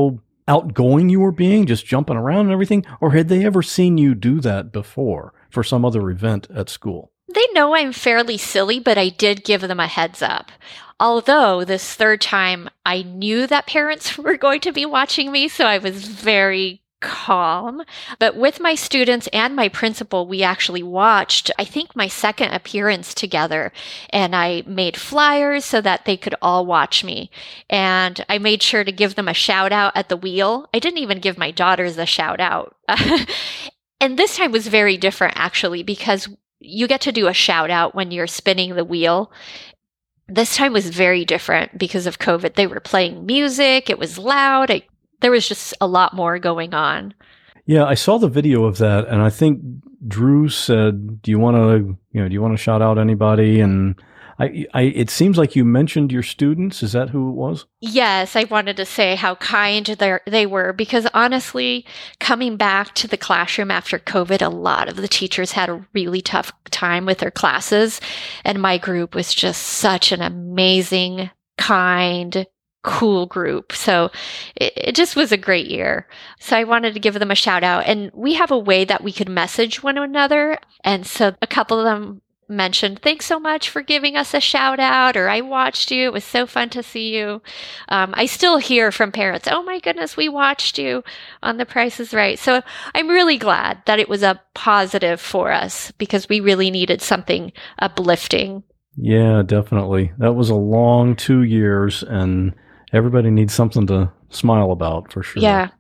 outgoing you were being, just jumping around and everything? Or had they ever seen you do that before for some other event at school? They know I'm fairly silly, but I did give them a heads up. Although this third time, I knew that parents were going to be watching me, so I was very calm. But with my students and my principal, we actually watched, I think, my second appearance together. And I made flyers so that they could all watch me. And I made sure to give them a shout out at the wheel. I didn't even give my daughters a shout out. And this time was very different, actually, because you get to do a shout out when you're spinning the wheel. This time was very different because of COVID. They were playing music. It was loud. There was just a lot more going on. Yeah, I saw the video of that, and I think Drew said, "Do you want to shout out anybody?" And it seems like you mentioned your students. Is that who it was? Yes, I wanted to say how kind they were, because honestly, coming back to the classroom after COVID, a lot of the teachers had a really tough time with their classes, and my group was just such an amazing, kind, cool group. So it just was a great year. So I wanted to give them a shout out, and we have a way that we could message one another. And so a couple of them mentioned, "Thanks so much for giving us a shout out," or "I watched you. It was so fun to see you." I still hear from parents, "Oh my goodness, we watched you on The Price is Right." So I'm really glad that it was a positive for us, because we really needed something uplifting. Yeah, definitely. That was a long 2 years, and everybody needs something to smile about, for sure. Yeah.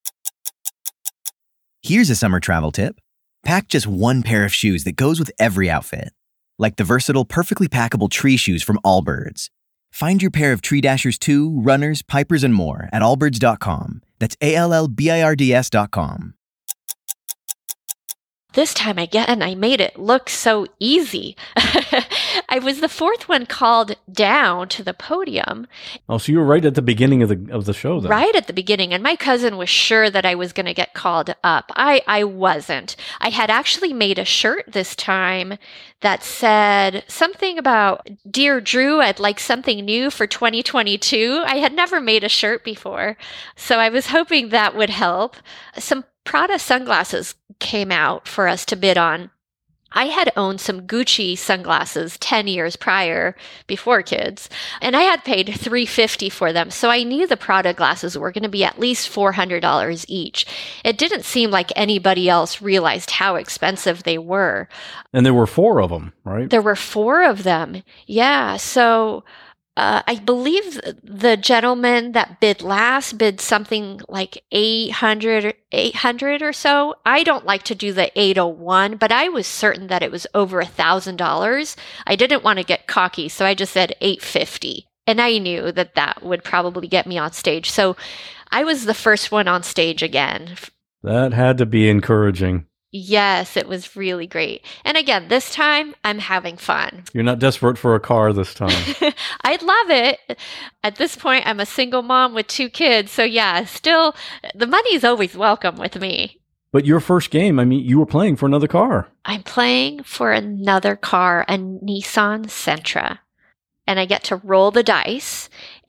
Here's a summer travel tip. Pack just one pair of shoes that goes with every outfit, like the versatile, perfectly packable tree shoes from Allbirds. Find your pair of Tree Dashers 2, Runners, Pipers, and more at allbirds.com. That's ALLBIRDS.com. This time again, I made it look so easy. I was the fourth one called down to the podium. Oh, so you were right at the beginning of the show, then. Right at the beginning, and my cousin was sure that I was going to get called up. I wasn't. I had actually made a shirt this time that said something about, "Dear Drew, I'd like something new for 2022. I had never made a shirt before, so I was hoping that would help. Some Prada sunglasses came out for us to bid on. I had owned some Gucci sunglasses 10 years prior, before kids, and I had paid $350 for them, so I knew the Prada glasses were going to be at least $400 each. It didn't seem like anybody else realized how expensive they were. And there were 4 of them, right? There were 4 of them. Yeah, so I believe the gentleman that bid last bid something like 800 or so. I don't like to do the 801, but I was certain that it was over $1,000. I didn't want to get cocky, so I just said 850. And I knew that would probably get me on stage. So I was the first one on stage again. That had to be encouraging. Yes, it was really great. And again, this time I'm having fun. You're not desperate for a car this time. I'd love it. At this point, I'm a single mom with 2 kids. So yeah, still, the money's always welcome with me. But your first game, I mean, you were playing for another car. I'm playing for another car, a Nissan Sentra. And I get to roll the dice.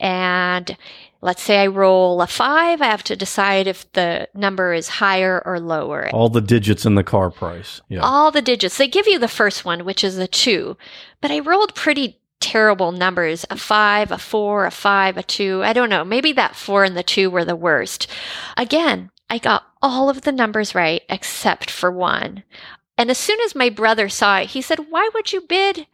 And let's say I roll a 5. I have to decide if the number is higher or lower. All the digits in the car price. Yeah. All the digits. They give you the first one, which is a 2. But I rolled pretty terrible numbers. A 5, a 4, a 5, a 2. I don't know. Maybe that 4 and the 2 were the worst. Again, I got all of the numbers right except for 1. And as soon as my brother saw it, he said, "Why would you bid?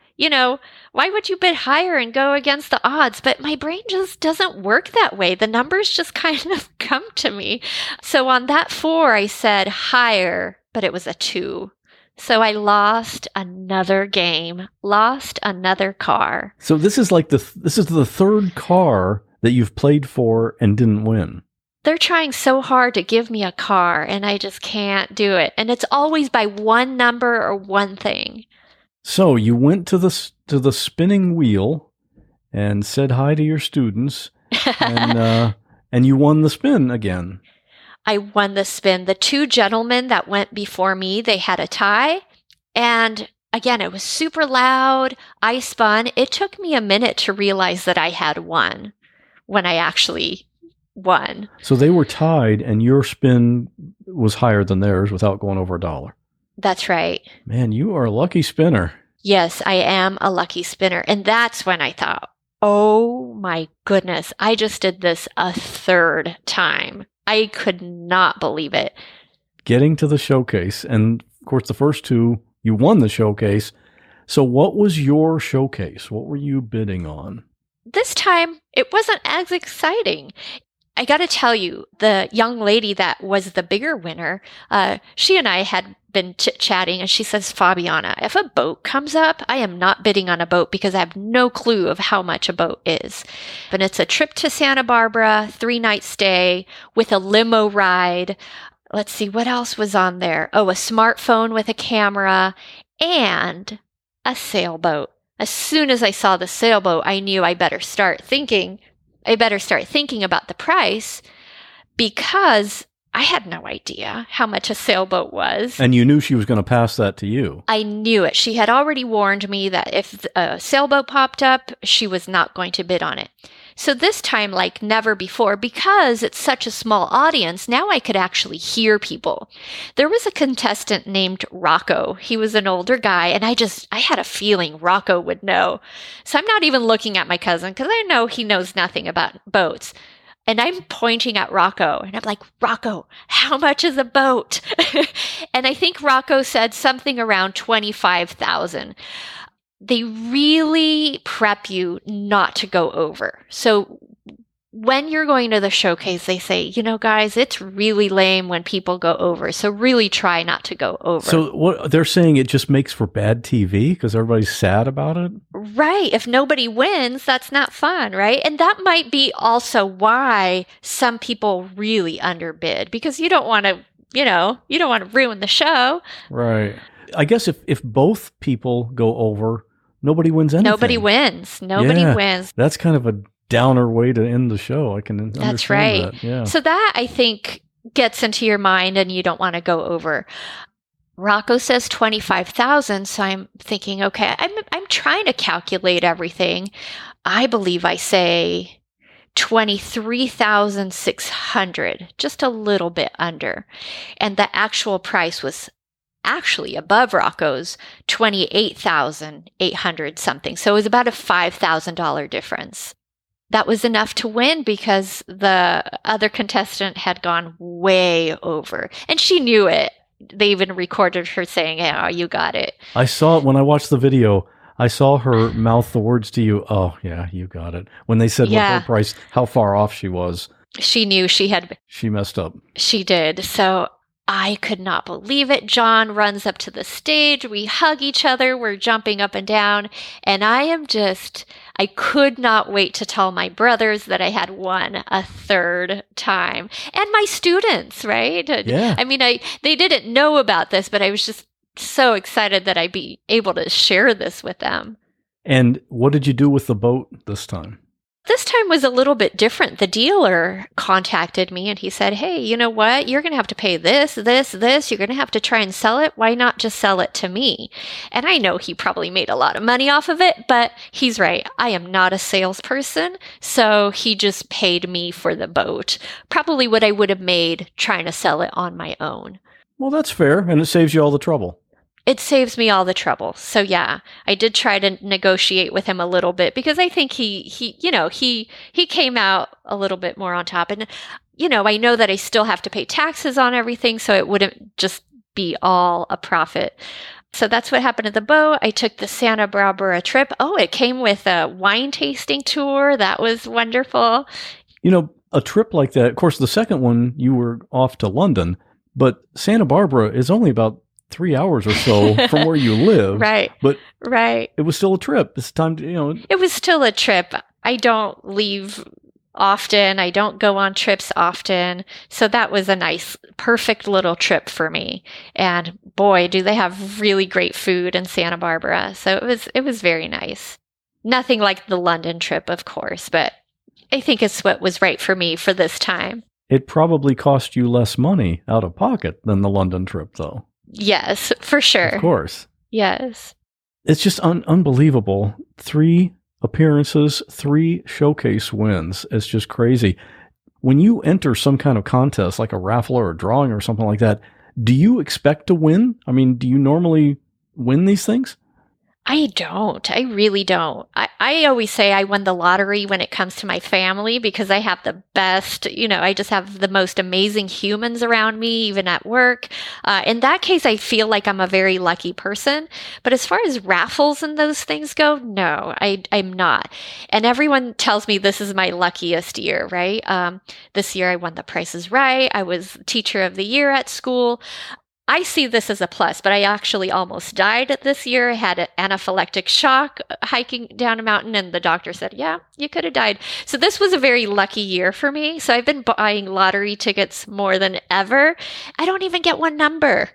Why would you bid higher and go against the odds?" But my brain just doesn't work that way. The numbers just kind of come to me. So on that 4, I said higher, but it was a 2. So I lost another game, lost another car. So this is the third car that you've played for and didn't win. They're trying so hard to give me a car, and I just can't do it. And it's always by one number or one thing. So you went to the spinning wheel and said hi to your students, and you won the spin again. I won the spin. The 2 gentlemen that went before me, they had a tie, and again, it was super loud. I spun. It took me a minute to realize that I had won when I actually won. So they were tied, and your spin was higher than theirs without going over $1. That's right. Man, you are a lucky spinner. Yes, I am a lucky spinner. And that's when I thought, oh my goodness, I just did this a third time. I could not believe it. Getting to the showcase, and of course the first two, you won the showcase. So what was your showcase? What were you bidding on? This time, it wasn't as exciting. I got to tell you, the young lady that was the bigger winner, she and I had been chit-chatting, and she says, Fabiana, if a boat comes up, I am not bidding on a boat because I have no clue of how much a boat is. But it's a trip to Santa Barbara, 3-night stay with a limo ride. Let's see, what else was on there? Oh, a smartphone with a camera and a sailboat. As soon as I saw the sailboat, I knew I better start thinking about the price, because I had no idea how much a sailboat was. And you knew she was going to pass that to you. I knew it. She had already warned me that if a sailboat popped up, she was not going to bid on it. So this time, like never before, because it's such a small audience, now I could actually hear people. There was a contestant named Rocco. He was an older guy, and I had a feeling Rocco would know. So I'm not even looking at my cousin because I know he knows nothing about boats. And I'm pointing at Rocco, and I'm like, Rocco, how much is a boat? And I think Rocco said something around $25,000. They really prep you not to go over. So when you're going to the showcase, they say, you know, guys, it's really lame when people go over. So really try not to go over. So what they're saying, it just makes for bad TV because everybody's sad about it? Right. If nobody wins, that's not fun, right? And that might be also why some people really underbid, because you don't want to, you don't want to ruin the show. Right. I guess if both people go over, nobody wins anything. Nobody wins. Nobody wins. That's kind of a downer way to end the show. I can understand That's right. that. Yeah. So that, I think, gets into your mind, and you don't want to go over. Rocco says 25,000, so I'm thinking, okay, I'm trying to calculate everything. I believe I say 23,600, just a little bit under. And the actual price was actually above Rocco's, 28,800 something. So it was about a $5,000 difference. That was enough to win because the other contestant had gone way over, and she knew it. They even recorded her saying, "Yeah, you got it." I saw it when I watched the video. I saw her mouth the words to you. Oh, yeah, you got it. When they said what her price, how far off she was. She knew she messed up. She did. So I could not believe it. John runs up to the stage. We hug each other. We're jumping up and down. And I could not wait to tell my brothers that I had won a third time. And my students, right? Yeah. I mean, they didn't know about this, but I was just so excited that I'd be able to share this with them. And what did you do with the boat this time? This time was a little bit different. The dealer contacted me and he said, hey, you know what? You're going to have to pay this. You're going to have to try and sell it. Why not just sell it to me? And I know he probably made a lot of money off of it, but he's right. I am not a salesperson. So he just paid me for the boat. Probably what I would have made trying to sell it on my own. Well, that's fair. And it saves you all the trouble. It saves me all the trouble. So yeah, I did try to negotiate with him a little bit because I think he came out a little bit more on top. And, I know that I still have to pay taxes on everything, so it wouldn't just be all a profit. So that's what happened at the boat. I took the Santa Barbara trip. Oh, it came with a wine tasting tour. That was wonderful. A trip like that, of course, the second one, you were off to London, but Santa Barbara is only about 3 hours or so from where you live. Right. But right. It was still a trip. It's time to, It was still a trip. I don't leave often. I don't go on trips often. So that was a nice, perfect little trip for me. And boy, do they have really great food in Santa Barbara. So it was very nice. Nothing like the London trip, of course, but I think it's what was right for me for this time. It probably cost you less money out of pocket than the London trip, though. Yes, for sure. Of course. Yes. It's just unbelievable. 3 appearances, 3 showcase wins. It's just crazy. when you enter some kind of contest, like a raffle or a drawing or something like that, do you expect to win? I mean, do you normally win these things? I don't. I really don't. I always say I won the lottery when it comes to my family because I have the best, I just have the most amazing humans around me, even at work. In that case, I feel like I'm a very lucky person. But as far as raffles and those things go, no, I'm not. And everyone tells me this is my luckiest year, right? This year I won The Price is Right. I was Teacher of the Year at school. I see this as a plus, but I actually almost died this year. I had an anaphylactic shock hiking down a mountain, and the doctor said, yeah, you could have died. So this was a very lucky year for me. So I've been buying lottery tickets more than ever. I don't even get one number.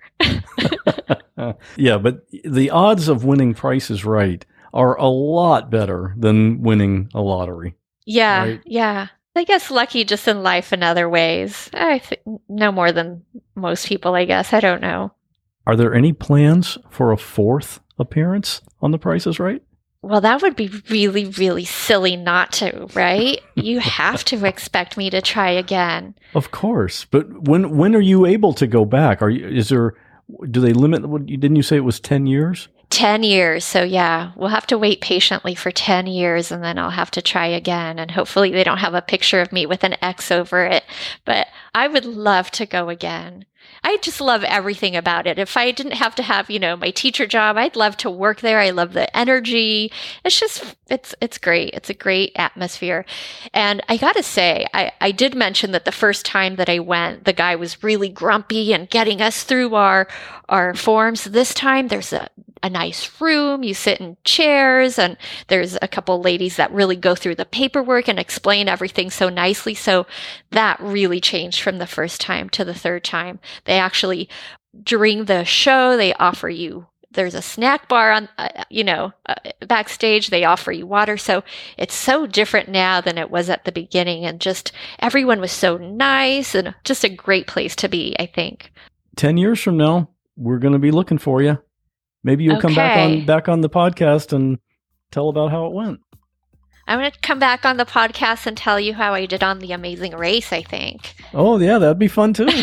Yeah, but the odds of winning Price is Right are a lot better than winning a lottery. Yeah, right? Yeah. I guess lucky just in life in other ways. I think no more than most people, I guess. I don't know. Are there any plans for a fourth appearance on The Price is Right? Well, that would be really, really silly not to, right? You have to expect me to try again. Of course. But when are you able to go back? Do they limit, didn't you say it was 10 years? 10 years. So yeah, we'll have to wait patiently for 10 years and then I'll have to try again. And hopefully they don't have a picture of me with an X over it. But I would love to go again. I just love everything about it. If I didn't have to have, my teacher job, I'd love to work there. I love the energy. It's just, it's great. It's a great atmosphere. And I got to say, I did mention that the first time that I went, the guy was really grumpy and getting us through our forms. This time there's a nice room. You sit in chairs and there's a couple ladies that really go through the paperwork and explain everything so nicely. So that really changed from the first time to the third time. They actually, during the show, they offer you, there's a snack bar on, backstage. They offer you water. So it's so different now than it was at the beginning. And just everyone was so nice and just a great place to be, I think. 10 years from now, we're going to be looking for you. Maybe you'll come back on the podcast and tell about how it went. I'm going to come back on the podcast and tell you how I did on The Amazing Race, I think. Oh, yeah, that'd be fun too.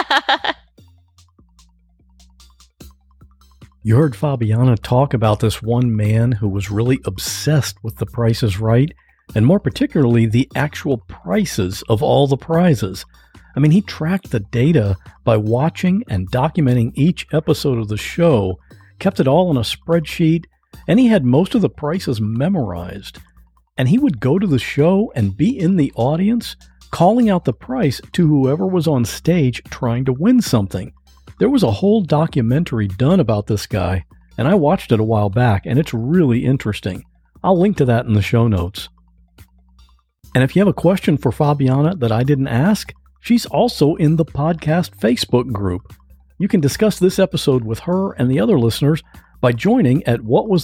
You heard Fabiana talk about this one man who was really obsessed with The Price is Right, and more particularly the actual prices of all the prizes. I mean, he tracked the data by watching and documenting each episode of the show, kept it all in a spreadsheet, and he had most of the prices memorized. And he would go to the show and be in the audience, calling out the price to whoever was on stage trying to win something. There was a whole documentary done about this guy, and I watched it a while back, and it's really interesting. I'll link to that in the show notes. And if you have a question for Fabiana that I didn't ask, she's also in the podcast Facebook group. You can discuss this episode with her and the other listeners by joining at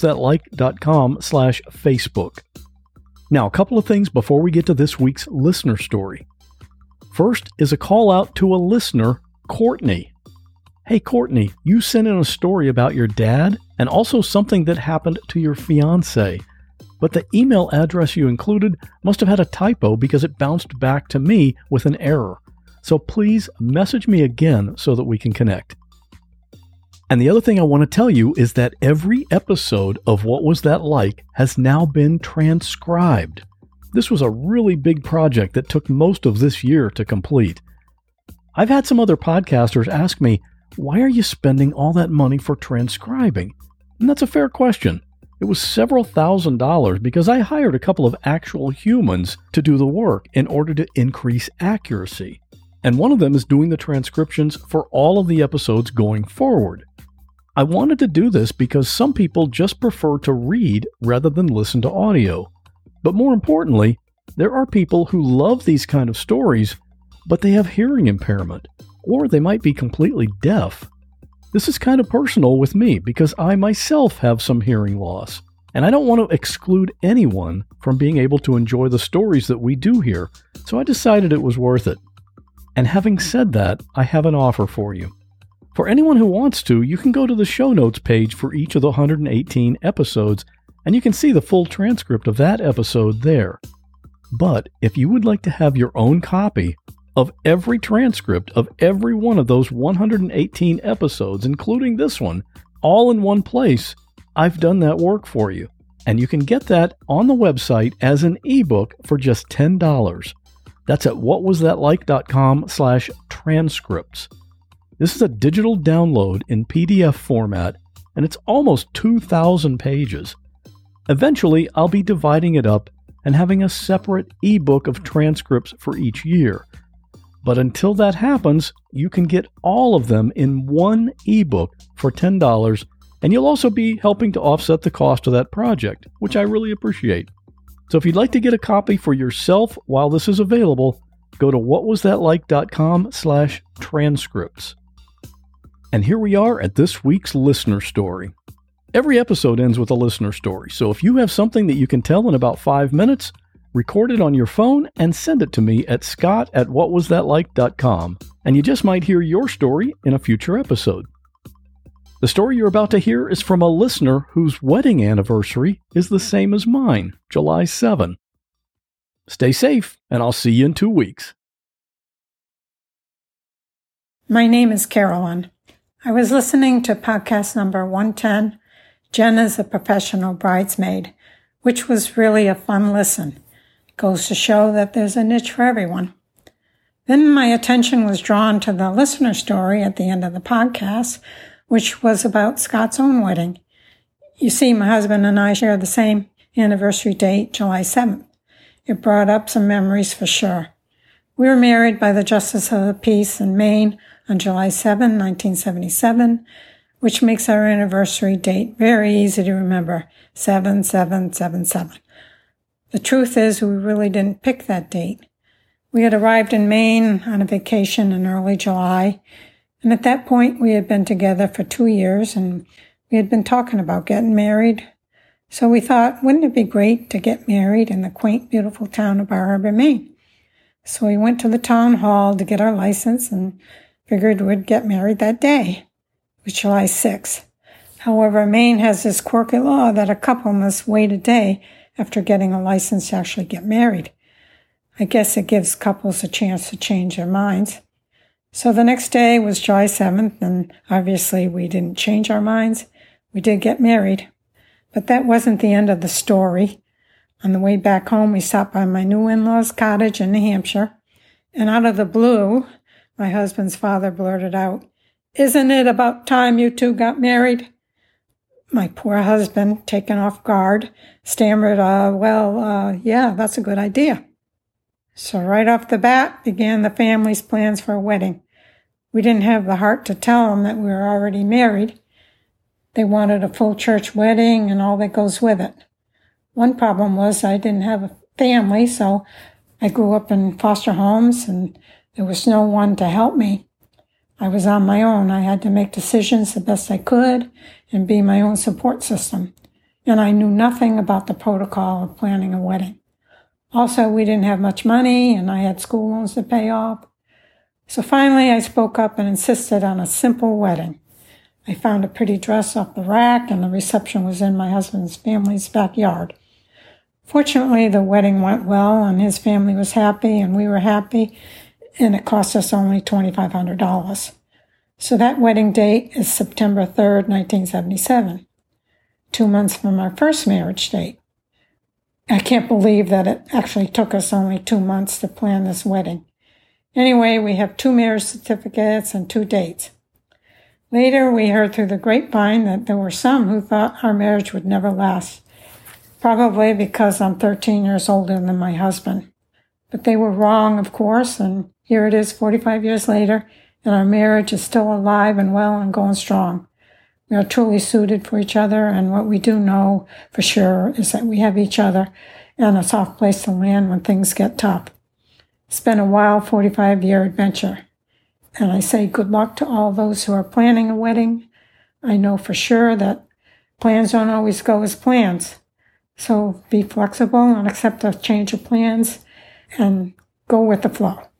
whattwasthatlike.com/Facebook. Now, a couple of things before we get to this week's listener story. First is a call out to a listener, Courtney. Hey, Courtney, you sent in a story about your dad and also something that happened to your fiance. But the email address you included must have had a typo because it bounced back to me with an error. So please message me again so that we can connect. And the other thing I want to tell you is that every episode of What Was That Like has now been transcribed. This was a really big project that took most of this year to complete. I've had some other podcasters ask me, why are you spending all that money for transcribing? And that's a fair question. It was several $1,000s because I hired a couple of actual humans to do the work in order to increase accuracy. And one of them is doing the transcriptions for all of the episodes going forward. I wanted to do this because some people just prefer to read rather than listen to audio. But more importantly, there are people who love these kind of stories, but they have hearing impairment, or they might be completely deaf. This is kind of personal with me because I myself have some hearing loss, and I don't want to exclude anyone from being able to enjoy the stories that we do here, so I decided it was worth it. And having said that, I have an offer for you. For anyone who wants to, you can go to the show notes page for each of the 118 episodes, and you can see the full transcript of that episode there. But if you would like to have your own copy of every transcript of every one of those 118 episodes, including this one, all in one place, I've done that work for you. And you can get that on the website as an ebook for just $10. That's at whatwasthatlike.com/transcripts. This is a digital download in PDF format, and it's almost 2,000 pages. Eventually, I'll be dividing it up and having a separate ebook of transcripts for each year. But until that happens, you can get all of them in one ebook for $10, and you'll also be helping to offset the cost of that project, which I really appreciate. So if you'd like to get a copy for yourself while this is available, go to whatwasthatlike.com/transcripts. And here we are at this week's listener story. Every episode ends with a listener story, so if you have something that you can tell in about 5 minutes, record it on your phone and send it to me at scott@whatwasthatlike.com, and you just might hear your story in a future episode. The story you're about to hear is from a listener whose wedding anniversary is the same as mine, July 7. Stay safe, and I'll see you in 2 weeks. My name is Carolyn. I was listening to podcast number 110, Jen is a Professional Bridesmaid, which was really a fun listen. It goes to show that there's a niche for everyone. Then my attention was drawn to the listener story at the end of the podcast, which was about Scott's own wedding. You see, my husband and I share the same anniversary date, July 7th. It brought up some memories for sure. We were married by the Justice of the Peace in Maine on July 7, 1977, which makes our anniversary date very easy to remember, 7777. The truth is, we really didn't pick that date. We had arrived in Maine on a vacation in early July, and at that point we had been together for 2 years, and we had been talking about getting married. So we thought, wouldn't it be great to get married in the quaint, beautiful town of Bar Harbor, Maine? So we went to the town hall to get our license and figured we'd get married that day. It was July 6th. However, Maine has this quirky law that a couple must wait a day after getting a license to actually get married. I guess it gives couples a chance to change their minds. So the next day was July 7th, and obviously we didn't change our minds. We did get married. But that wasn't the end of the story. On the way back home, we stopped by my new in-laws' cottage in New Hampshire, and out of the blue, my husband's father blurted out, "Isn't it about time you two got married?" My poor husband, taken off guard, stammered, yeah, that's a good idea. So right off the bat began the family's plans for a wedding. We didn't have the heart to tell them that we were already married. They wanted a full church wedding and all that goes with it. One problem was I didn't have a family, so I grew up in foster homes and there was no one to help me. I was on my own. I had to make decisions the best I could and be my own support system. And I knew nothing about the protocol of planning a wedding. Also, we didn't have much money and I had school loans to pay off. So finally, I spoke up and insisted on a simple wedding. I found a pretty dress off the rack and the reception was in my husband's family's backyard. Fortunately, the wedding went well and his family was happy and we were happy, and it cost us only $2,500. So that wedding date is September 3rd, 1977, 2 months from our first marriage date. I can't believe that it actually took us only 2 months to plan this wedding. Anyway, we have 2 marriage certificates and 2 dates. Later, we heard through the grapevine that there were some who thought our marriage would never last, probably because I'm 13 years older than my husband. But they were wrong, of course, and here it is 45 years later, and our marriage is still alive and well and going strong. We are truly suited for each other, and what we do know for sure is that we have each other and a soft place to land when things get tough. It's been a wild 45-year adventure. And I say good luck to all those who are planning a wedding. I know for sure that plans don't always go as plans. So be flexible and accept a change of plans and go with the flow.